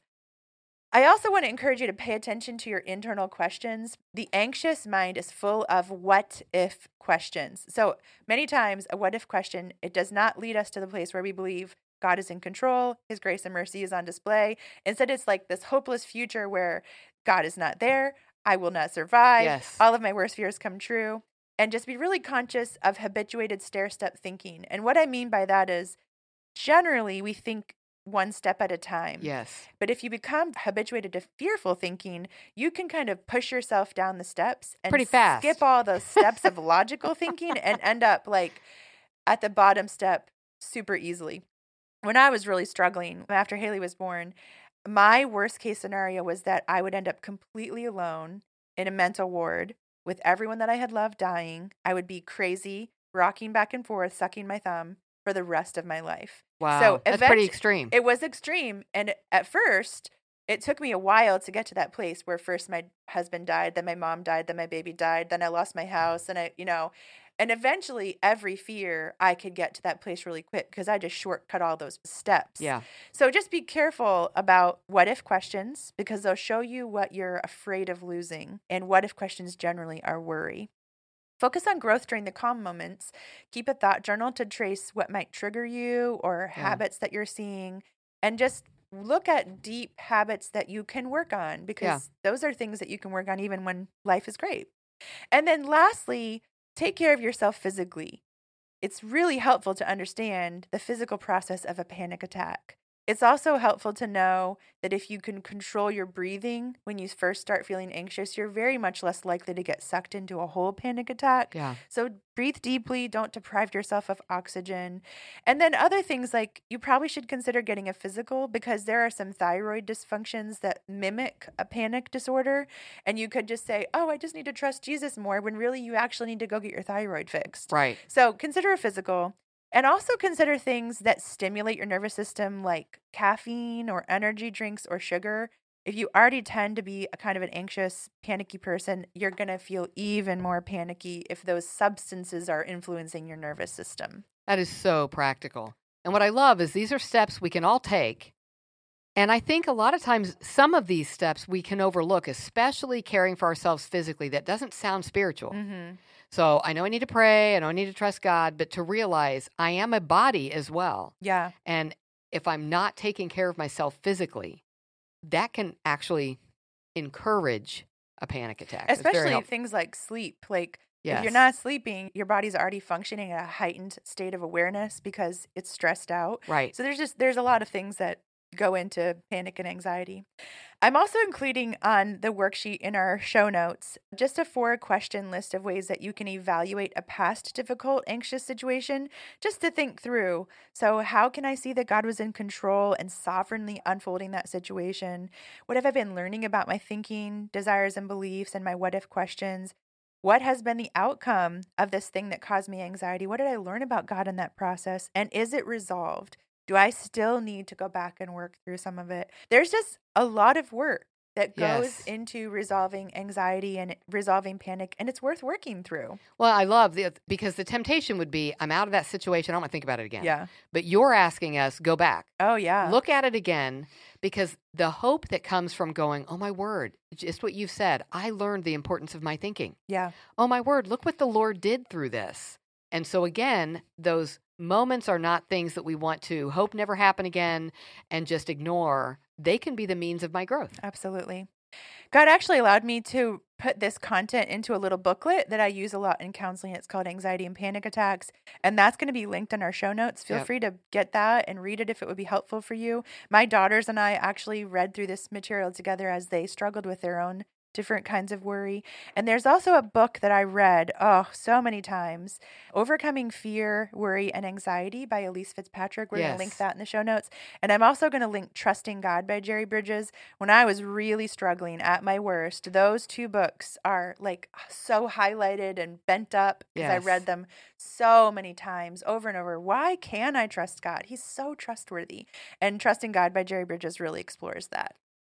I also want to encourage you to pay attention to your internal questions. The anxious mind is full of what if questions. So many times, a what if question, it does not lead us to the place where we believe God is in control, his grace and mercy is on display. Instead, it's like this hopeless future where God is not there, I will not survive, Yes. all of my worst fears come true. And just be really conscious of habituated stair-step thinking. And what I mean by that is generally we think one step at a time. Yes. But if you become habituated to fearful thinking, you can kind of push yourself down the steps and Pretty fast. skip all those steps of logical thinking and end up like at the bottom step super easily. When I was really struggling after Haley was born, my worst case scenario was that I would end up completely alone in a mental ward with everyone that I had loved dying. I would be crazy, rocking back and forth, sucking my thumb for the rest of my life. Wow. So That's pretty extreme. It was extreme. And at first, it took me a while to get to that place where first my husband died, then my mom died, then my baby died, then I lost my house, and and eventually every fear I could get to that place really quick because I just shortcut all those steps. Yeah. So just be careful about what if questions because they'll show you what you're afraid of losing. And what if questions generally are worry. Focus on growth during the calm moments. Keep a thought journal to trace what might trigger you or habits that you're seeing. And just look at deep habits that you can work on because those are things that you can work on even when life is great. And then lastly, take care of yourself physically. It's really helpful to understand the physical process of a panic attack. It's also helpful to know that if you can control your breathing when you first start feeling anxious, you're very much less likely to get sucked into a whole panic attack. Yeah. So breathe deeply, don't deprive yourself of oxygen. And then other things like you probably should consider getting a physical because there are some thyroid dysfunctions that mimic a panic disorder. And you could just say, oh, I just need to trust Jesus more when really you actually need to go get your thyroid fixed. Right. So consider a physical. And also consider things that stimulate your nervous system like caffeine or energy drinks or sugar. If you already tend to be a kind of an anxious, panicky person, you're going to feel even more panicky if those substances are influencing your nervous system. That is so practical. And what I love is these are steps we can all take. And I think a lot of times some of these steps we can overlook, especially caring for ourselves physically. That doesn't sound spiritual. Mm-hmm. So I know I need to pray, I know I need to trust God, but to realize I am a body as well. Yeah. And if I'm not taking care of myself physically, that can actually encourage a panic attack. Especially things like sleep. Like Yes. if you're not sleeping, your body's already functioning at a heightened state of awareness because it's stressed out. Right. So there's a lot of things that go into panic and anxiety. I'm also including on the worksheet in our show notes just a 4-question list of ways that you can evaluate a past difficult, anxious situation just to think through. So how can I see that God was in control and sovereignly unfolding that situation? What have I been learning about my thinking, desires, and beliefs, and my what if questions? What has been the outcome of this thing that caused me anxiety? What did I learn about God in that process? And is it resolved? Do I still need to go back and work through some of it? There's just a lot of work that goes into resolving anxiety and resolving panic, and it's worth working through. Well, I love because the temptation would be, I'm out of that situation, I don't want to think about it again. Yeah. But you're asking us, go back. Oh, yeah. Look at it again, because the hope that comes from going, oh, my word, just what you've said, I learned the importance of my thinking. Yeah. Oh, my word, look what the Lord did through this. And so again, those moments are not things that we want to hope never happen again and just ignore. They can be the means of my growth. Absolutely. God actually allowed me to put this content into a little booklet that I use a lot in counseling. It's called Anxiety and Panic Attacks, and that's going to be linked in our show notes. Feel free to get that and read it if it would be helpful for you. My daughters and I actually read through this material together as they struggled with their own different kinds of worry. And there's also a book that I read, so many times, Overcoming Fear, Worry, and Anxiety by Elise Fitzpatrick. We're going to link that in the show notes. And I'm also going to link Trusting God by Jerry Bridges. When I was really struggling at my worst, those 2 books are like so highlighted and bent up because I read them so many times over and over. Why can I trust God? He's so trustworthy. And Trusting God by Jerry Bridges really explores that.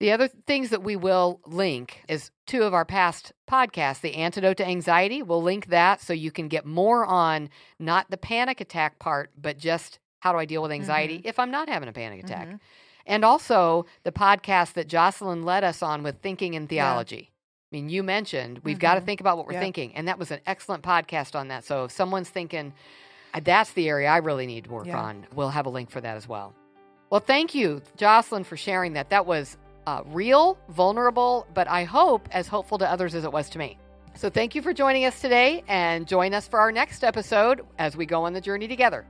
The other things that we will link is 2 of our past podcasts, The Antidote to Anxiety. We'll link that so you can get more on not the panic attack part, but just how do I deal with anxiety if I'm not having a panic attack. And also the podcast that Jocelyn led us on with Thinking in Theology. I mean, you mentioned we've got to think about what we're thinking, and that was an excellent podcast on that. So if someone's thinking, that's the area I really need to work on, we'll have a link for that as well. Well, thank you, Jocelyn, for sharing that. That was real, vulnerable, but I hope as hopeful to others as it was to me. So thank you for joining us today, and join us for our next episode as we go on the journey together.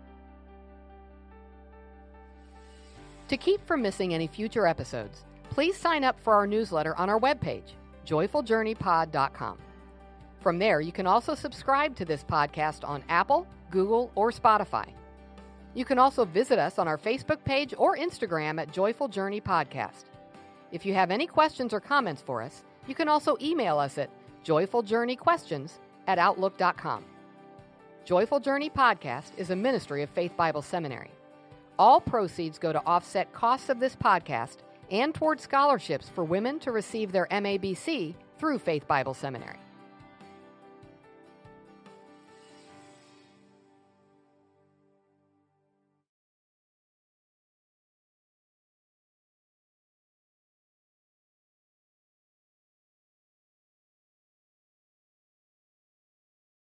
To keep from missing any future episodes, please sign up for our newsletter on our webpage, joyfuljourneypod.com. From there, you can also subscribe to this podcast on Apple, Google, or Spotify. You can also visit us on our Facebook page or Instagram at Joyful Journey Podcast. If you have any questions or comments for us, you can also email us at joyfuljourneyquestions@outlook.com. Joyful Journey Podcast is a ministry of Faith Bible Seminary. All proceeds go to offset costs of this podcast and toward scholarships for women to receive their MABC through Faith Bible Seminary.